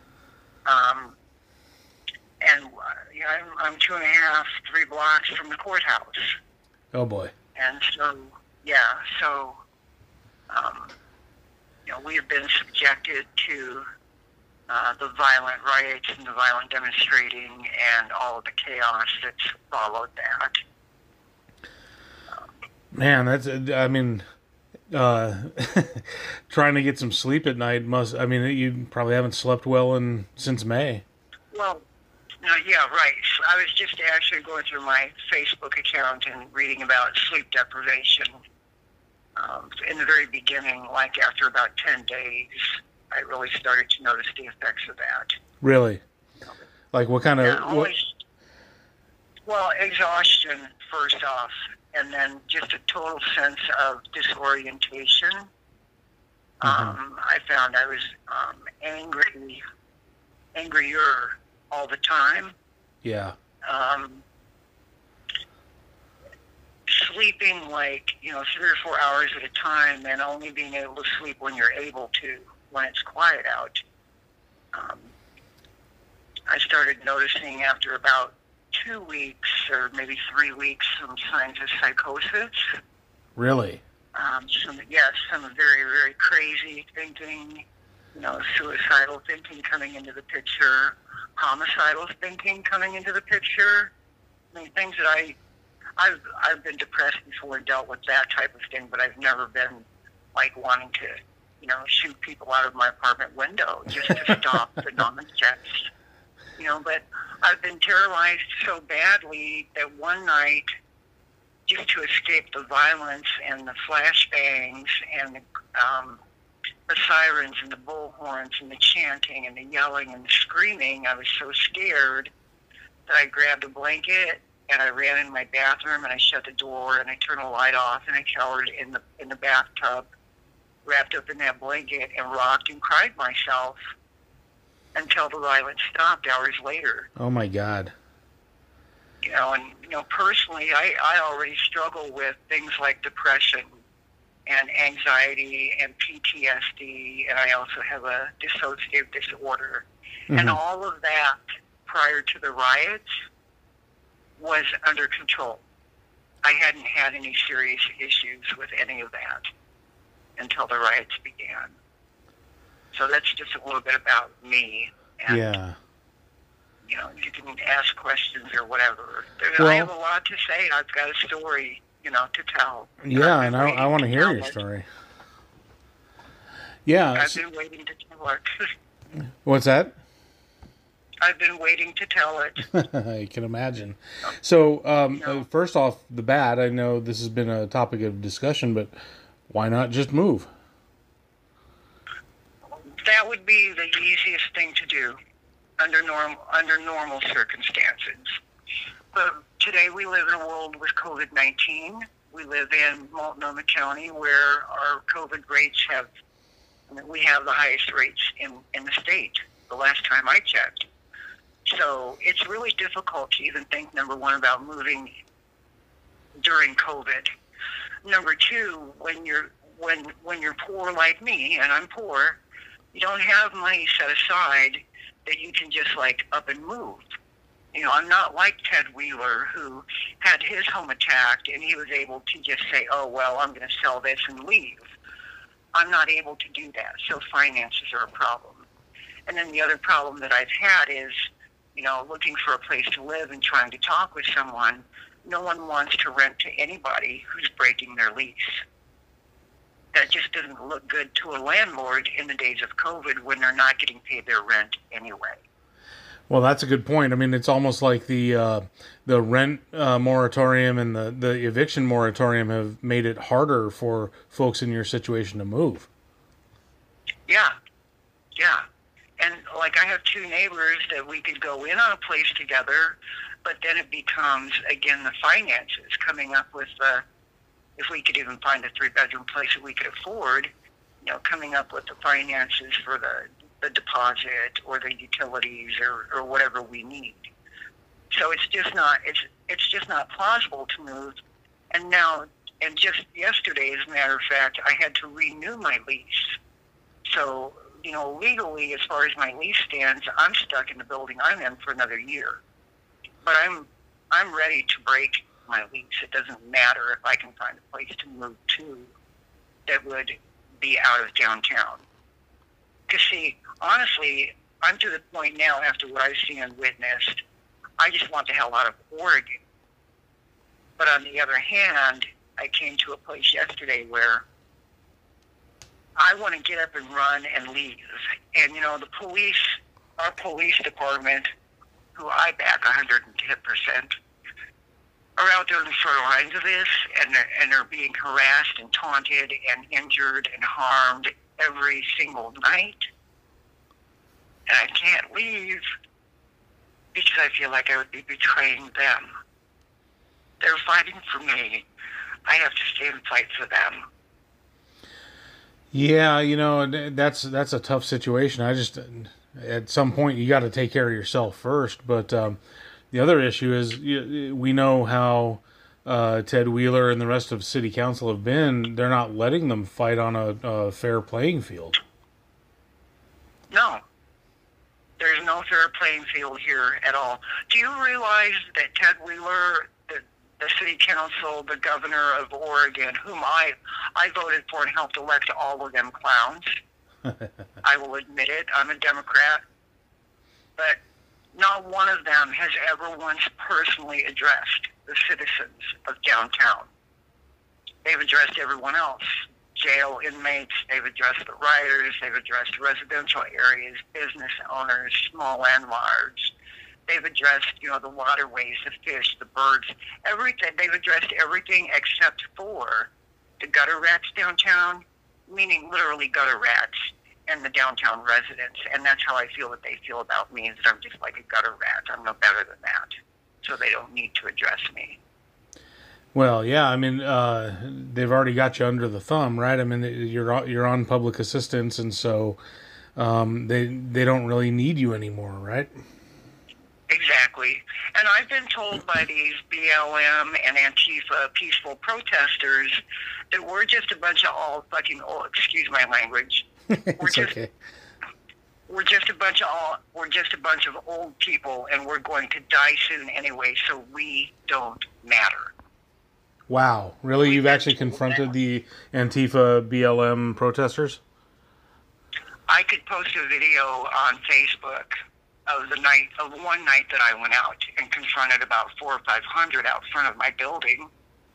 And I'm 2.5, 3 blocks from the courthouse. Oh, boy. And so, we have been subjected to the violent riots and the violent demonstrating and all of the chaos that's followed that. Man, trying to get some sleep at night you probably haven't slept well since May. Well, no, yeah, right. I was just actually going through my Facebook account and reading about sleep deprivation. In the very beginning, like after about 10 days, I really started to notice the effects of that. Really? Like what kind of... Yeah, well, exhaustion, first off. And then just a total sense of disorientation. I found I was angrier all the time. Yeah. Sleeping 3 or 4 hours at a time and only being able to sleep when you're able to, when it's quiet out. I started noticing after about 2 weeks or maybe 3 weeks some signs of psychosis. Really? Some very, very crazy thinking, suicidal thinking coming into the picture, homicidal thinking coming into the picture. I mean, things that I've been depressed before and dealt with that type of thing, but I've never been wanting to, shoot people out of my apartment window just to stop the nonsense. But I've been terrorized so badly that one night, just to escape the violence and the flashbangs and the sirens and the bullhorns and the chanting and the yelling and the screaming, I was so scared that I grabbed a blanket and I ran in my bathroom and I shut the door and I turned the light off and I cowered in the bathtub, wrapped up in that blanket and rocked and cried myself until the violence stopped hours later. Oh my God. Personally, I already struggle with things like depression and anxiety and PTSD, and I also have a dissociative disorder. Mm-hmm. And all of that prior to the riots was under control. I hadn't had any serious issues with any of that until the riots began. So that's just a little bit about me. And, yeah. You can ask questions or whatever. Well, I have a lot to say. I've got a story, to tell. Yeah, and I want to hear your story. Yeah. I've been waiting to tell it. What's that? I've been waiting to tell it. I can imagine. So, first off the bat, I know this has been a topic of discussion, but why not just move? That would be the easiest thing to do under normal circumstances. But today we live in a world with COVID-19. We live in Multnomah County where our COVID rates we have the highest rates in the state the last time I checked. So it's really difficult to even think, number one, about moving during COVID. Number two, when when you're poor like me, and I'm poor, you don't have money set aside that you can just like up and move. You know, I'm not like Ted Wheeler, who had his home attacked and he was able to just say, oh, well, I'm going to sell this and leave. I'm not able to do that. So finances are a problem. And then the other problem that I've had is, you know, looking for a place to live and trying to talk with someone. No one wants to rent to anybody who's breaking their lease. That just doesn't look good to a landlord in the days of COVID when they're not getting paid their rent anyway. Well, that's a good point. I mean, it's almost like the rent moratorium and the eviction moratorium have made it harder for folks in your situation to move. Yeah. And like I have two neighbors that we could go in on a place together, but then it becomes, again, the finances coming up with if we could even find a 3-bedroom place that we could afford, you know, coming up with the finances for the deposit or the utilities or whatever we need. So it's just not plausible to move. And just yesterday, as a matter of fact, I had to renew my lease. So, you know, legally, as far as my lease stands, I'm stuck in the building I'm in for another year. But I'm ready to break my lease. It doesn't matter if I can find a place to move to that would be out of downtown. Because, see, honestly, I'm to the point now, after what I've seen and witnessed, I just want the hell out of Oregon. But on the other hand, I came to a place yesterday where I want to get up and run and leave. And, you know, our police department, who I back 110%, are out there in the front lines of this, and they're being harassed and taunted and injured and harmed every single night. And I can't leave because I feel like I would be betraying them. They're fighting for me. I have to stay and fight for them. Yeah, you know, that's a tough situation. At some point you got to take care of yourself first. But the other issue is we know how Ted Wheeler and the rest of City Council have been. They're not letting them fight on a fair playing field. No. There's no fair playing field here at all. Do you realize that Ted Wheeler, the City Council, the Governor of Oregon, whom I voted for and helped elect all of them clowns, I will admit it, I'm a Democrat, but not one of them has ever once personally addressed the citizens of downtown. They've addressed everyone else. Jail inmates, they've addressed the rioters, they've addressed residential areas, business owners, small and large. They've addressed, you know, the waterways, the fish, the birds, everything. They've addressed everything except for the gutter rats downtown, meaning literally gutter rats, and the downtown residents. And that's how I feel that they feel about me, is that I'm just like a gutter rat. I'm no better than that. So they don't need to address me. Well, yeah, I mean, they've already got you under the thumb, right? I mean, you're on public assistance, and so they don't really need you anymore, right? Exactly. And I've been told by these BLM and Antifa peaceful protesters that we're just a bunch of excuse my language. It's okay. We're just a bunch of old people, and we're going to die soon anyway, so we don't matter. Wow. Really? You've actually confronted the Antifa BLM protesters? I could post a video on Facebook of one night that I went out and confronted about 400 or 500 out front of my building.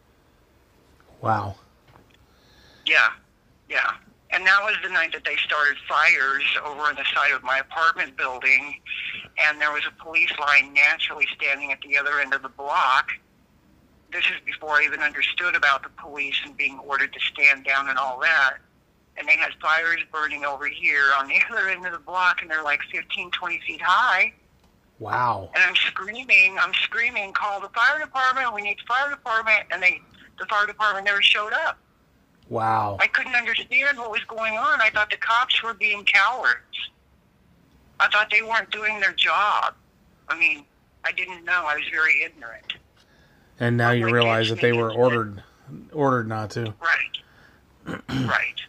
Wow. Yeah. And that was the night that they started fires over on the side of my apartment building, and there was a police line naturally standing at the other end of the block. This is before I even understood about the police and being ordered to stand down and all that. And they had fires burning over here on the other end of the block, and they're like 15, 20 feet high. Wow. And I'm screaming, call the fire department, we need the fire department. And the fire department never showed up. Wow. I couldn't understand what was going on. I thought the cops were being cowards. I thought they weren't doing their job. I mean, I didn't know. I was very ignorant. And now you realize that they were ordered not to. Right. Right.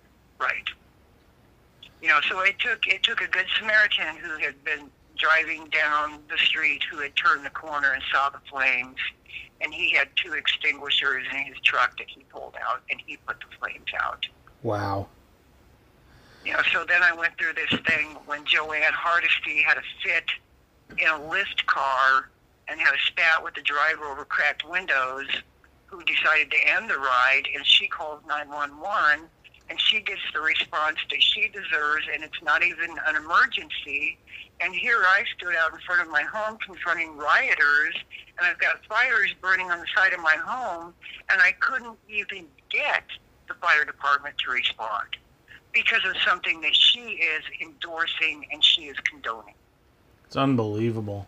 You know, so it took a good Samaritan who had been driving down the street, who had turned the corner and saw the flames, and he had 2 extinguishers in his truck that he pulled out, and he put the flames out. Wow. You know, so then I went through this thing when Joanne Hardesty had a fit in a lift car and had a spat with the driver over cracked windows, who decided to end the ride, and she called 911, and she gets the response that she deserves, and it's not even an emergency. And here I stood out in front of my home confronting rioters, and I've got fires burning on the side of my home, and I couldn't even get the fire department to respond because of something that she is endorsing and she is condoning. It's unbelievable.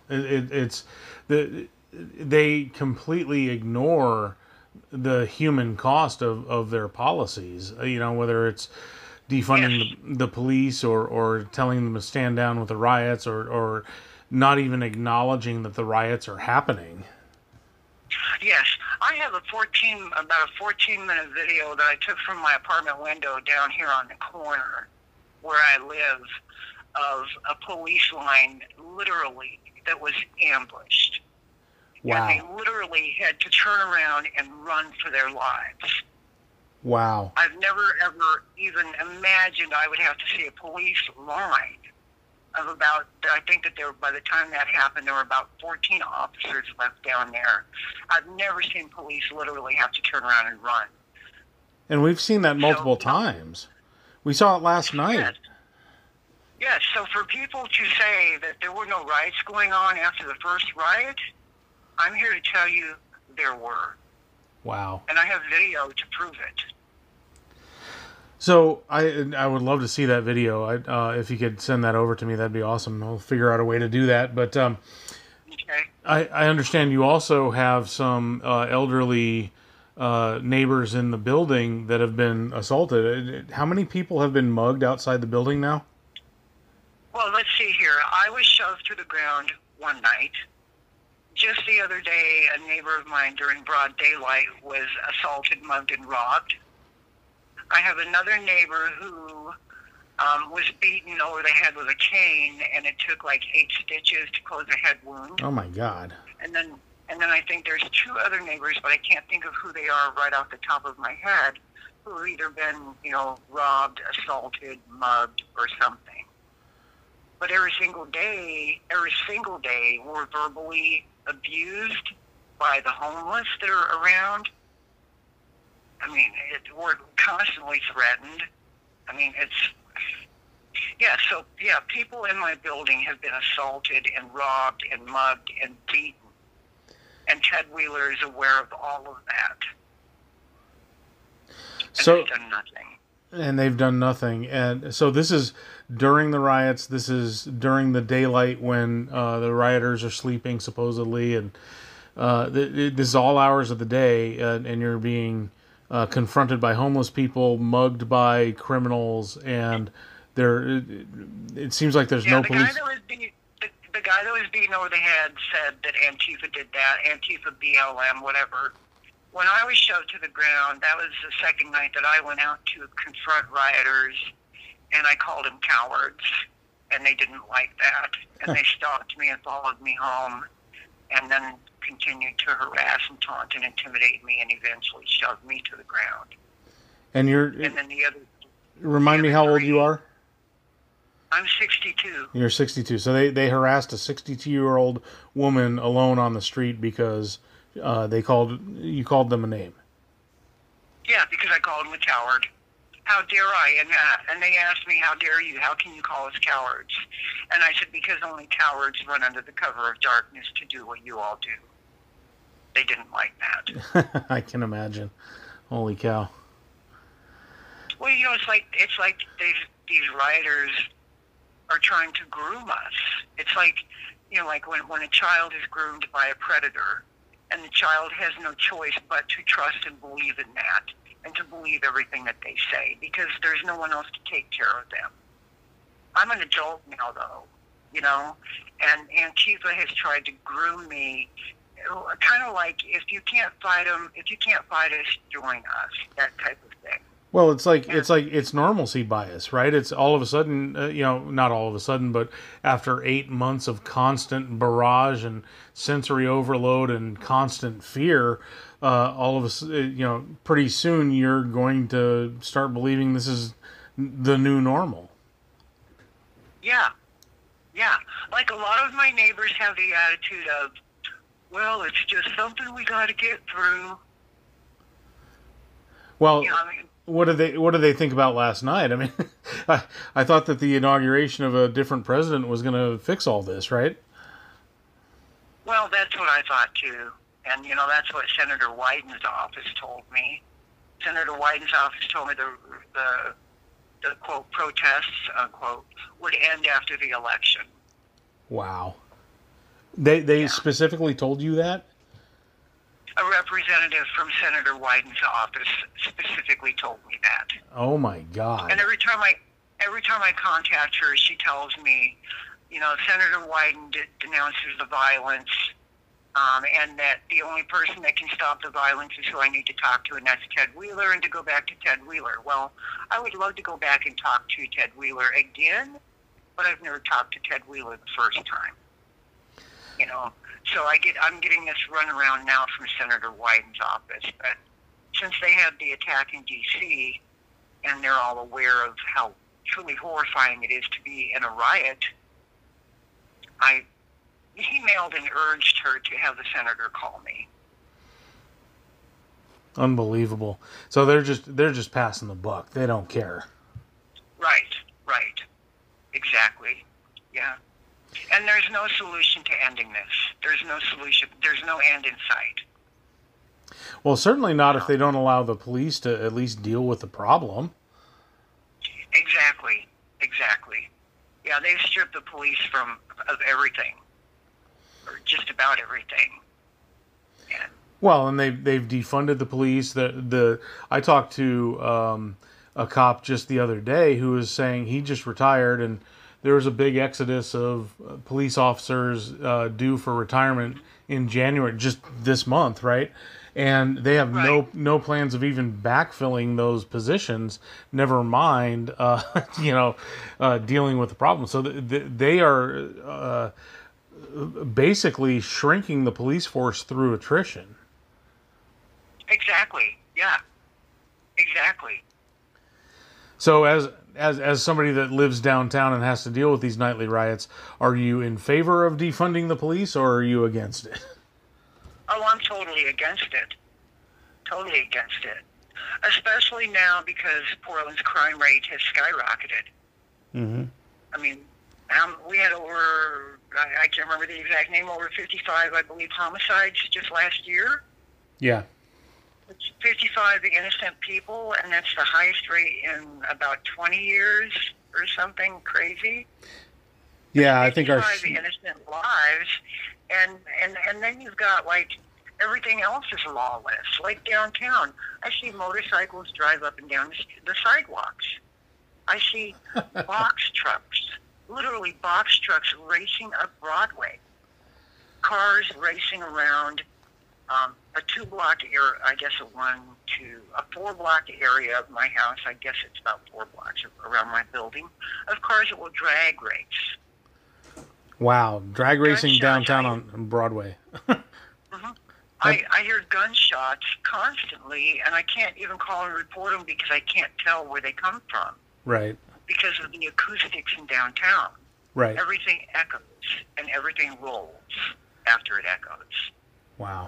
They completely ignore the human cost of their policies. You know, whether it's defunding the police or telling them to stand down with the riots or not even acknowledging that the riots are happening. Yes, I have about a 14-minute video that I took from my apartment window down here on the corner where I live of a police line literally that was ambushed. Wow. And they literally had to turn around and run for their lives. Wow. I've never, ever even imagined I would have to see a police line of about, I think that by the time that happened, there were about 14 officers left down there. I've never seen police literally have to turn around and run. And we've seen that multiple times. We saw it last night. Yes, so for people to say that there were no riots going on after the first riot, I'm here to tell you there were. Wow. And I have video to prove it. So I would love to see that video. If you could send that over to me, that'd be awesome. I'll figure out a way to do that. But okay. I understand you also have some elderly neighbors in the building that have been assaulted. How many people have been mugged outside the building now? Well, let's see here. I was shoved to the ground one night. Just the other day, a neighbor of mine during broad daylight was assaulted, mugged, and robbed. I have another neighbor who was beaten over the head with a cane, and it took like 8 stitches to close a head wound. Oh my God! And then I think there's 2 other neighbors, but I can't think of who they are right off the top of my head, who have either been, robbed, assaulted, mugged, or something. But every single day, we're verbally abused by the homeless that are around. I mean, we're constantly threatened. I mean, people in my building have been assaulted and robbed and mugged and beaten. And Ted Wheeler is aware of all of that. And they've done nothing. And they've done nothing. And so this is during the riots. This is during the daylight when the rioters are sleeping, supposedly. And this is all hours of the day, and you're being confronted by homeless people, mugged by criminals, and it seems like there's no police. The guy that was beaten over the head said that Antifa did that, Antifa, BLM, whatever. When I was shoved to the ground, that was the second night that I went out to confront rioters, and I called them cowards, and they didn't like that. And they stopped me and followed me home, and then continued to harass and taunt and intimidate me, and eventually shoved me to the ground. And then the other... Remind me how old you are? I'm 62. You're 62. So they harassed a 62-year-old woman alone on the street because you called them a name. Yeah, because I called them a coward. How dare I? And they asked me, how dare you? How can you call us cowards? And I said, because only cowards run under the cover of darkness to do what you all do. They didn't like that. I can imagine. Holy cow. Well, it's like these rioters are trying to groom us. It's like, like when a child is groomed by a predator, and the child has no choice but to trust and believe in that, and to believe everything that they say, because there's no one else to take care of them. I'm an adult now, though, and Antifa has tried to groom me, kind of like, if you can't fight us, join us, that type of thing. Well, it's normalcy bias, right? It's all of a sudden, not all of a sudden, but after 8 months of constant barrage and sensory overload and constant fear, all of a sudden, pretty soon you're going to start believing this is the new normal. Yeah. Yeah. Like a lot of my neighbors have the attitude of, well, it's just something we got to get through. Well, I mean, what do they think about last night? I mean, I thought that the inauguration of a different president was going to fix all this, right? well, that's what I thought too. And, that's what Senator Wyden's office told me. Senator Wyden's office told me the quote, protests, unquote, would end after the election. Wow. They specifically told you that? A representative from Senator Wyden's office specifically told me that. Oh my God! And every time I contact her, she tells me, Senator Wyden denounces the violence, and that the only person that can stop the violence is who I need to talk to, and that's Ted Wheeler. And to go back to Ted Wheeler, well, I would love to go back and talk to Ted Wheeler again, but I've never talked to Ted Wheeler the first time. So I'm getting this runaround now from Senator Wyden's office. But since they had the attack in D.C. and they're all aware of how truly horrifying it is to be in a riot, I emailed and urged her to have the senator call me. Unbelievable. So they're just passing the buck. They don't care. Right. Exactly. Yeah. And there's no solution to ending this. There's no solution. There's no end in sight. Well, certainly not if they don't allow the police to at least deal with the problem. Exactly. Yeah, they've stripped the police of everything, or just about everything. Yeah. Well, and they've defunded the police. I talked to a cop just the other day who was saying he just retired, and there was a big exodus of police officers due for retirement in January, just this month, right? And they have no plans of even backfilling those positions. Never mind, dealing with the problem. So they are basically shrinking the police force through attrition. Exactly. Yeah. Exactly. So as somebody that lives downtown and has to deal with these nightly riots, are you in favor of defunding the police or are you against it? Oh, I'm totally against it. Especially now because Portland's crime rate has skyrocketed. Mm-hmm. I mean, we had over, I can't remember the exact name, over 55, I believe, homicides just last year. Yeah. It's 55 innocent people, and that's the highest rate in about 20 years or something crazy. Yeah, I think 55 innocent lives, and then you've got, everything else is lawless. Like downtown, I see motorcycles drive up and down the sidewalks. I see box trucks, literally box trucks racing up Broadway. Cars racing around a 2-block area, I guess a 4-block area of my house. I guess it's about 4 blocks around my building, of cars that will drag race. Wow, drag racing downtown on Broadway. Mm-hmm. I hear gunshots constantly, and I can't even call and report them because I can't tell where they come from. Right. Because of the acoustics in downtown. Right. Everything echoes, and everything rolls after it echoes. Wow.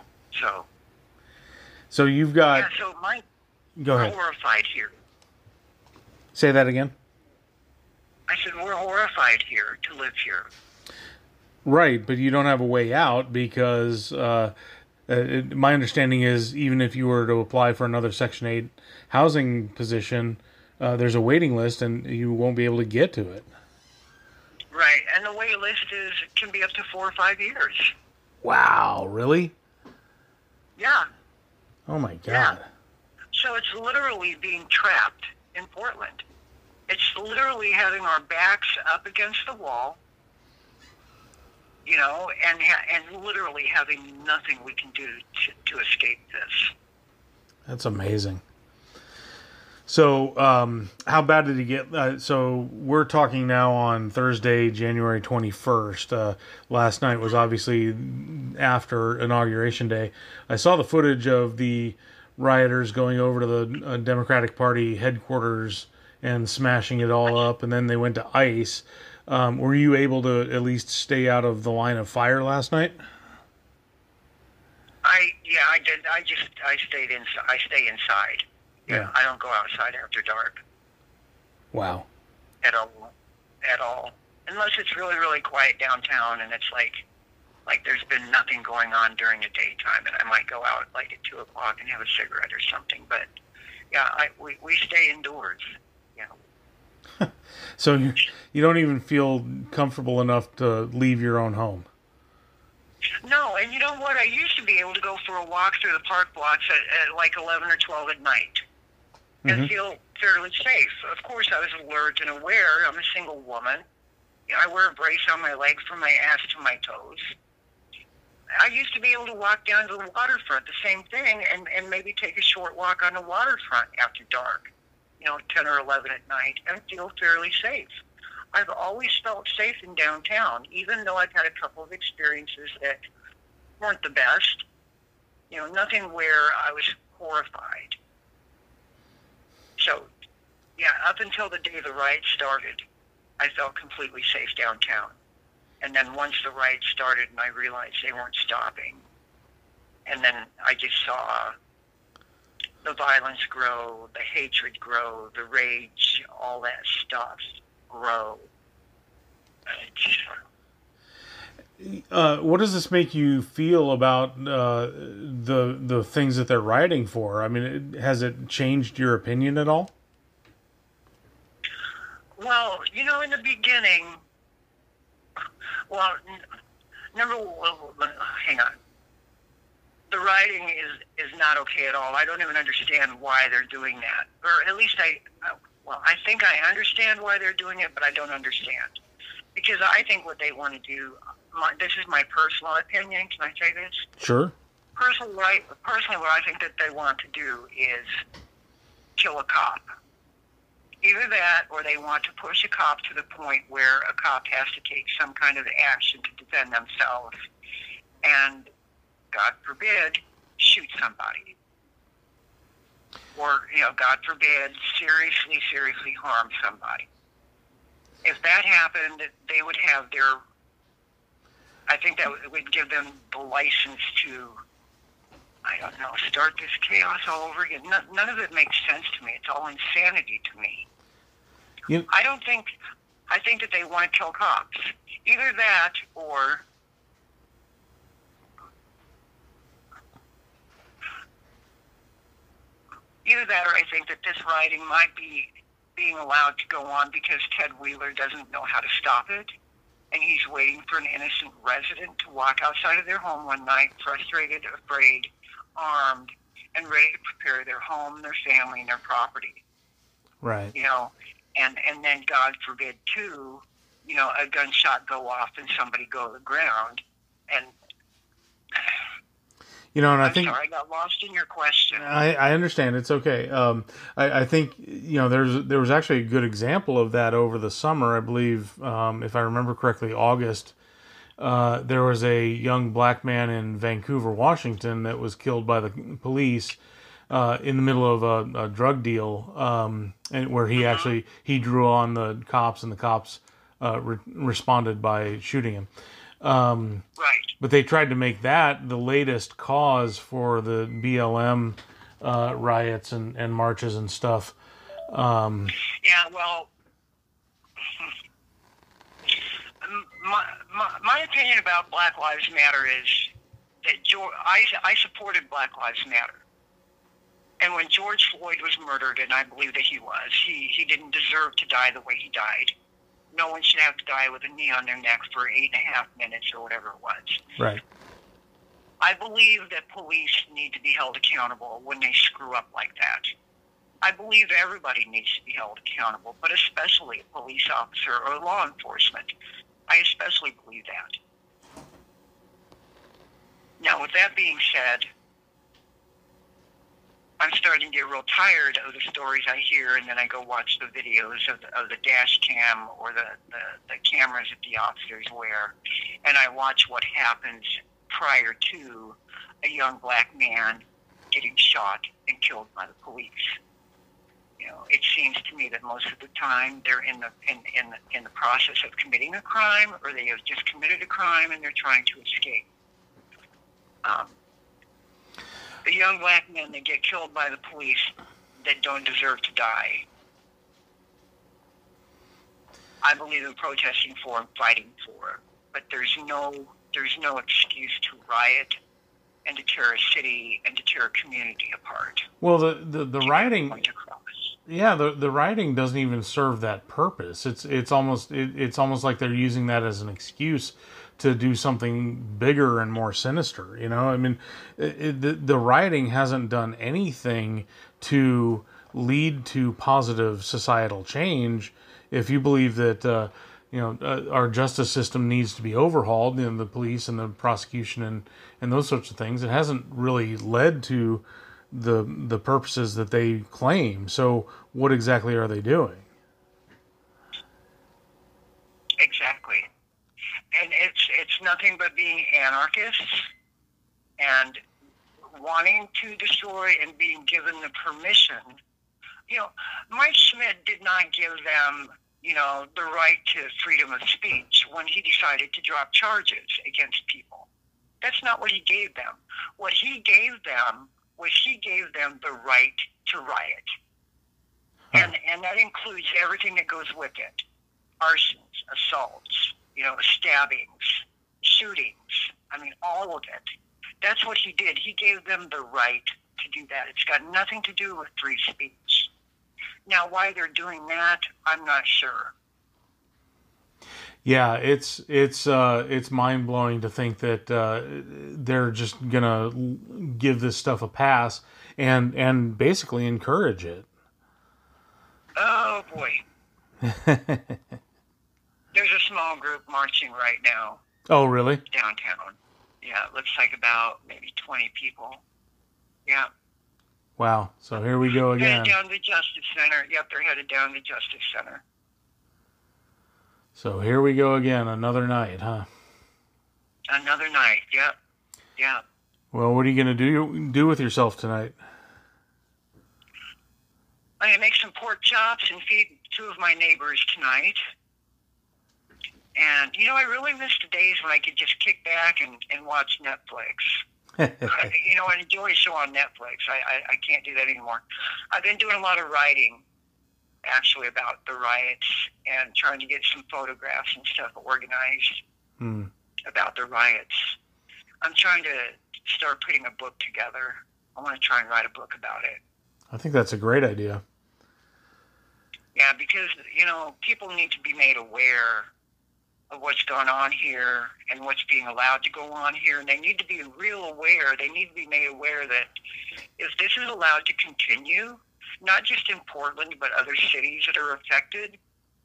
So you've got... Yeah, so Go ahead. we're horrified here. Say that again? I said we're horrified here to live here. Right, but you don't have a way out because my understanding is even if you were to apply for another Section 8 housing position, there's a waiting list and you won't be able to get to it. Right, and the wait list can be up to 4 or 5 years. Wow, really? Yeah. Oh my God. Yeah. So it's literally being trapped in Portland. It's literally having our backs up against the wall, and literally having nothing we can do to escape this. That's amazing. So, how bad did he get? So, we're talking now on Thursday, January 21st. Last night was obviously after Inauguration Day. I saw the footage of the rioters going over to the Democratic Party headquarters and smashing it all up, and then they went to ICE. Were you able to at least stay out of the line of fire last night? I did. I stayed inside. I stay inside. Yeah. I don't go outside after dark. Wow. At all. Unless it's really, really quiet downtown and it's like there's been nothing going on during the daytime, and I might go out like at 2 o'clock and have a cigarette or something. But yeah, we stay indoors. Yeah. So you don't even feel comfortable enough to leave your own home? No, and you know what? I used to be able to go for a walk through the park blocks at like 11 or 12 at night and feel fairly safe. Of course, I was alert and aware. I'm a single woman. I wear a brace on my leg from my ass to my toes. I used to be able to walk down to the waterfront, the same thing, and maybe take a short walk on the waterfront after dark, 10 or 11 at night, and feel fairly safe. I've always felt safe in downtown, even though I've had a couple of experiences that weren't the best. Nothing where I was horrified. So, yeah, up until the day the riots started, I felt completely safe downtown. And then once the riots started and I realized they weren't stopping, and then I just saw the violence grow, the hatred grow, the rage, all that stuff grow. What does this make you feel about the things that they're rioting for? I mean, has it changed your opinion at all? Well, in the beginning, hang on. The rioting is not okay at all. I don't even understand why they're doing that. Or at least I think I understand why they're doing it, but I don't understand. Because I think what they want to do, this is my personal opinion, can I say this? Sure. Personally, what I think that they want to do is kill a cop. Either that, or they want to push a cop to the point where a cop has to take some kind of action to defend themselves and, God forbid, shoot somebody. Or, God forbid, seriously harm somebody. If that happened, they would have I think that would give them the license to, I don't know, start this chaos all over again. None of it makes sense to me. It's all insanity to me. I think that they want to kill cops. Either that or I think that this rioting might be being allowed to go on because Ted Wheeler doesn't know how to stop it, and he's waiting for an innocent resident to walk outside of their home one night, frustrated, afraid, armed, and ready to prepare their home, their family, and their property. Right. And then, God forbid, too, a gunshot go off and somebody go to the ground. And and I think sorry, I got lost in your question. I understand. It's okay. I think there was actually a good example of that over the summer. I believe, if I remember correctly, August. There was a young black man in Vancouver, Washington, that was killed by the police in the middle of a drug deal, and where he drew on the cops, and the cops responded by shooting him. Right. But they tried to make that the latest cause for the BLM riots and marches and stuff. Yeah, well, my opinion about Black Lives Matter is that I supported Black Lives Matter. And when George Floyd was murdered, and I believe that he didn't deserve to die the way he died. No one should have to die with a knee on their neck for 8.5 minutes or whatever it was. Right. I believe that police need to be held accountable when they screw up like that. I believe everybody needs to be held accountable, but especially a police officer or law enforcement. I especially believe that. Now, with that being said, I'm starting to get real tired of the stories I hear, and then I go watch the videos of the dash cam or the cameras that the officers wear, and I watch what happens prior to a young black man getting shot and killed by the police. You know, it seems to me that most of the time they're in the process of committing a crime, or they have just committed a crime and they're trying to escape. The young black men that get killed by the police that don't deserve to die, I believe in protesting for and fighting for. But there's no excuse to riot and to tear a city and to tear a community apart. Well, the rioting, yeah, the rioting doesn't even serve that purpose. It's almost like they're using that as an excuse to do something bigger and more sinister. You know, I mean, the rioting hasn't done anything to lead to positive societal change. If you believe that our justice system needs to be overhauled, you know, the police and the prosecution and those sorts of things, it hasn't really led to the purposes that they claim. So what exactly are they doing? Exactly. And it's nothing but being anarchists and wanting to destroy and being given the permission. You know, Mike Schmidt did not give them, you know, the right to freedom of speech when he decided to drop charges against people. That's not what he gave them. What he gave them was he gave them the right to riot. And that includes everything that goes with it. Arsons, assaults, you know, stabbings, shootings. I mean, all of it. That's what he did. He gave them the right to do that. It's got nothing to do with free speech. Now, why they're doing that, I'm not sure. Yeah, it's mind blowing to think that they're just gonna give this stuff a pass and basically encourage it. Oh boy. There's a small group marching right now. Oh, really? Downtown. Yeah, it looks like about maybe 20 people. Yeah. Wow. So here we go again. Headed down to the Justice Center. Yep, they're headed down to the Justice Center. So here we go again. Another night, huh? Another night. Yep. Yeah. Well, what are you going to do with yourself tonight? I'm going to make some pork chops and feed two of my neighbors tonight. And, you know, I really miss the days when I could just kick back and watch Netflix. You know, I enjoy a show on Netflix. I can't do that anymore. I've been doing a lot of writing, actually, about the riots and trying to get some photographs and stuff organized about the riots. I'm trying to start putting a book together. I want to try and write a book about it. I think that's a great idea. Yeah, because, you know, people need to be made aware of what's going on here and what's being allowed to go on here. And they need to be real aware. They need to be made aware that if this is allowed to continue, not just in Portland, but other cities that are affected,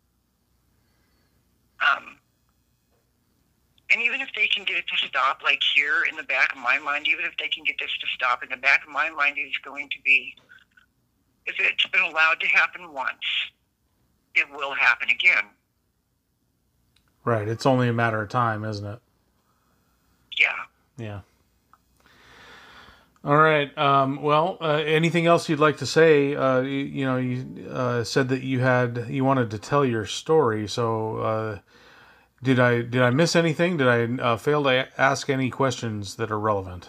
and even if they can get it to stop, like here in the back of my mind, even if they can get this to stop, in the back of my mind is going to be, if it's been allowed to happen once, it will happen again. Right. It's only a matter of time, isn't it? Yeah. Yeah. All right. Well, anything else you'd like to say? You said that you wanted to tell your story. So, did I miss anything? Did I fail to ask any questions that are relevant?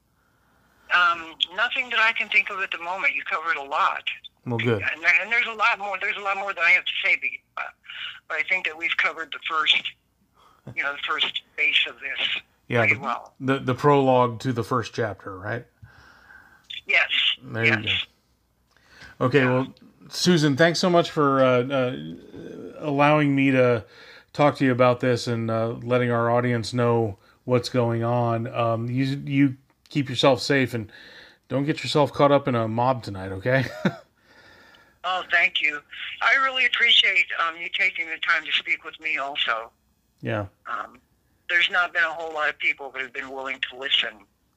Nothing that I can think of at the moment. You covered a lot. Well, good. And there's a lot more. There's a lot more that I have to say, but I think that we've covered the first base of this. Yeah, pretty well. The prologue to the first chapter, right? Yes. There you go. Okay, well, Susan, thanks so much for allowing me to talk to you about this and letting our audience know what's going on. You keep yourself safe and don't get yourself caught up in a mob tonight, okay? Oh, thank you. I really appreciate you taking the time to speak with me also. Yeah. There's not been a whole lot of people that have been willing to listen.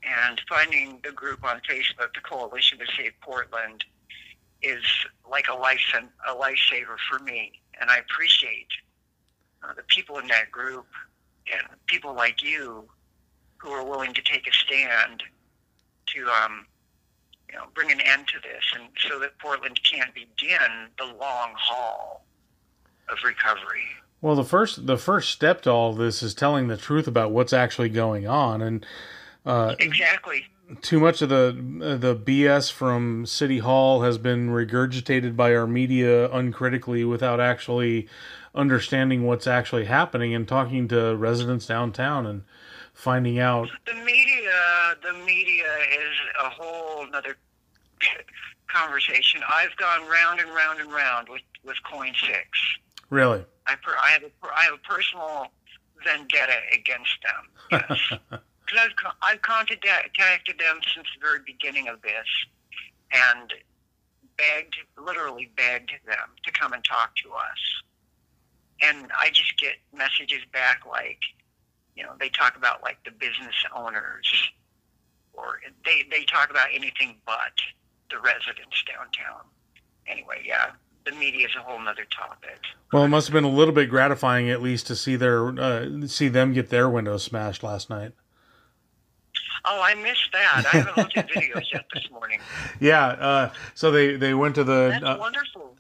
And finding the group on Facebook, the Coalition to Save Portland, is like a lifesaver for me. And I appreciate the people in that group and people like you who are willing to take a stand to bring an end to this, and so that Portland can begin the long haul of recovery. Well, the first step to all of this is telling the truth about what's actually going on, and exactly. Too much of the BS from City Hall has been regurgitated by our media uncritically without actually understanding what's actually happening and talking to residents downtown and finding out. The media is a whole other conversation. I've gone round and round and round with Coin 6. Really? I have a personal vendetta against them. Yes. Because I've contacted them since the very beginning of this, and literally begged them to come and talk to us. And I just get messages back like, they talk about like the business owners, or they talk about anything but the residents downtown. Anyway, yeah, the media is a whole nother topic. Well, it must have been a little bit gratifying at least to see see them get their windows smashed last night. Oh, I missed that. I haven't looked at videos yet this morning. Yeah, so they went to the... That's wonderful.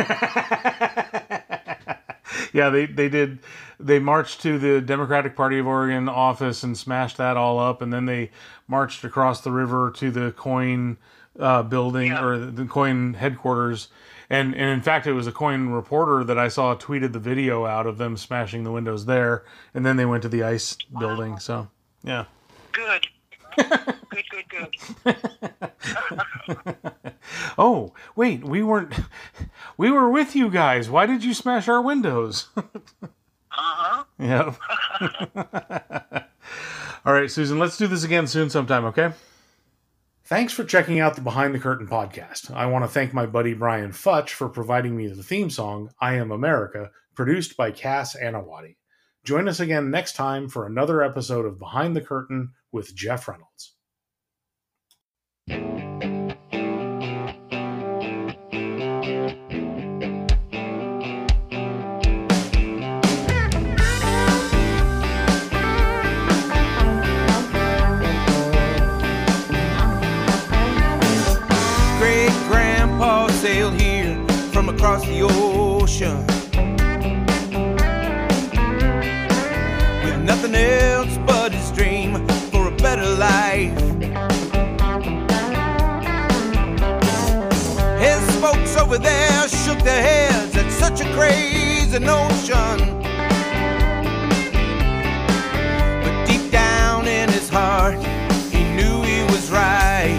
Yeah, they did. They marched to the Democratic Party of Oregon office and smashed that all up, and then they marched across the river to the Coin building, or the Coin headquarters. And in fact, it was a Coin reporter that I saw tweeted the video out of them smashing the windows there, and then they went to the ICE building. So, yeah. Good. Good. Oh, wait, we were with you guys. Why did you smash our windows? Uh-huh. Yeah. All right, Susan, let's do this again soon sometime, okay? Thanks for checking out the Behind the Curtain podcast. I want to thank my buddy Brian Futch for providing me the theme song, I Am America, produced by Cass Anawati. Join us again next time for another episode of Behind the Curtain with Jeff Reynolds. Great-grandpa sailed here from across the ocean with nothing else but his dream for a better life. His folks over there shook their heads at such a crazy notion, but deep down in his heart he knew he was right.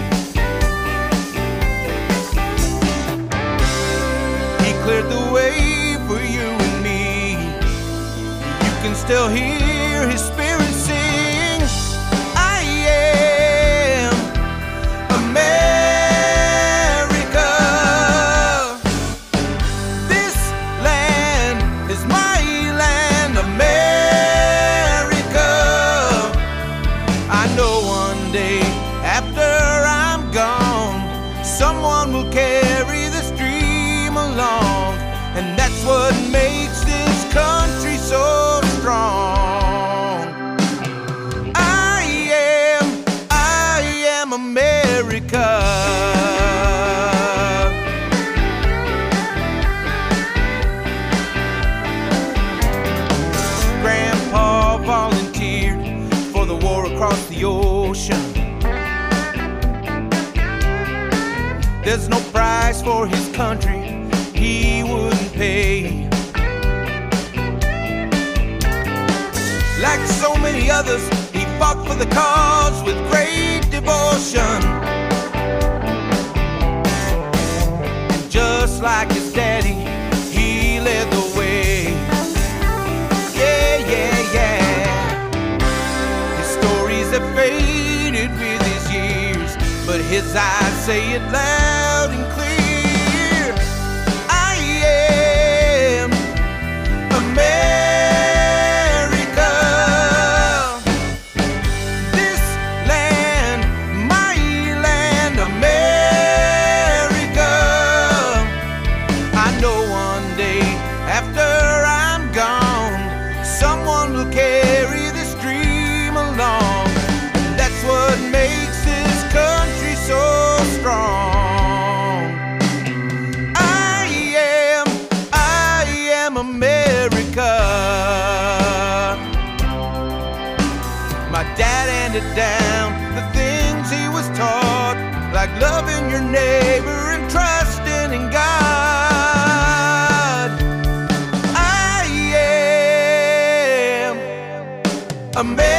He cleared the way for you and me. You can still hear his spirit sing, I am America. This land is my land, America. I know one day after I'm gone, someone will carry this dream along, and that's what makes this country so strong. I am America. Grandpa volunteered for the war across the ocean. There's no price for his country he wouldn't pay. Like so many others, he fought for the cause with great devotion. And just like his daddy, he led the way. Yeah. His stories have faded with his years, but his eyes say it loud and clear. I am America. This land America.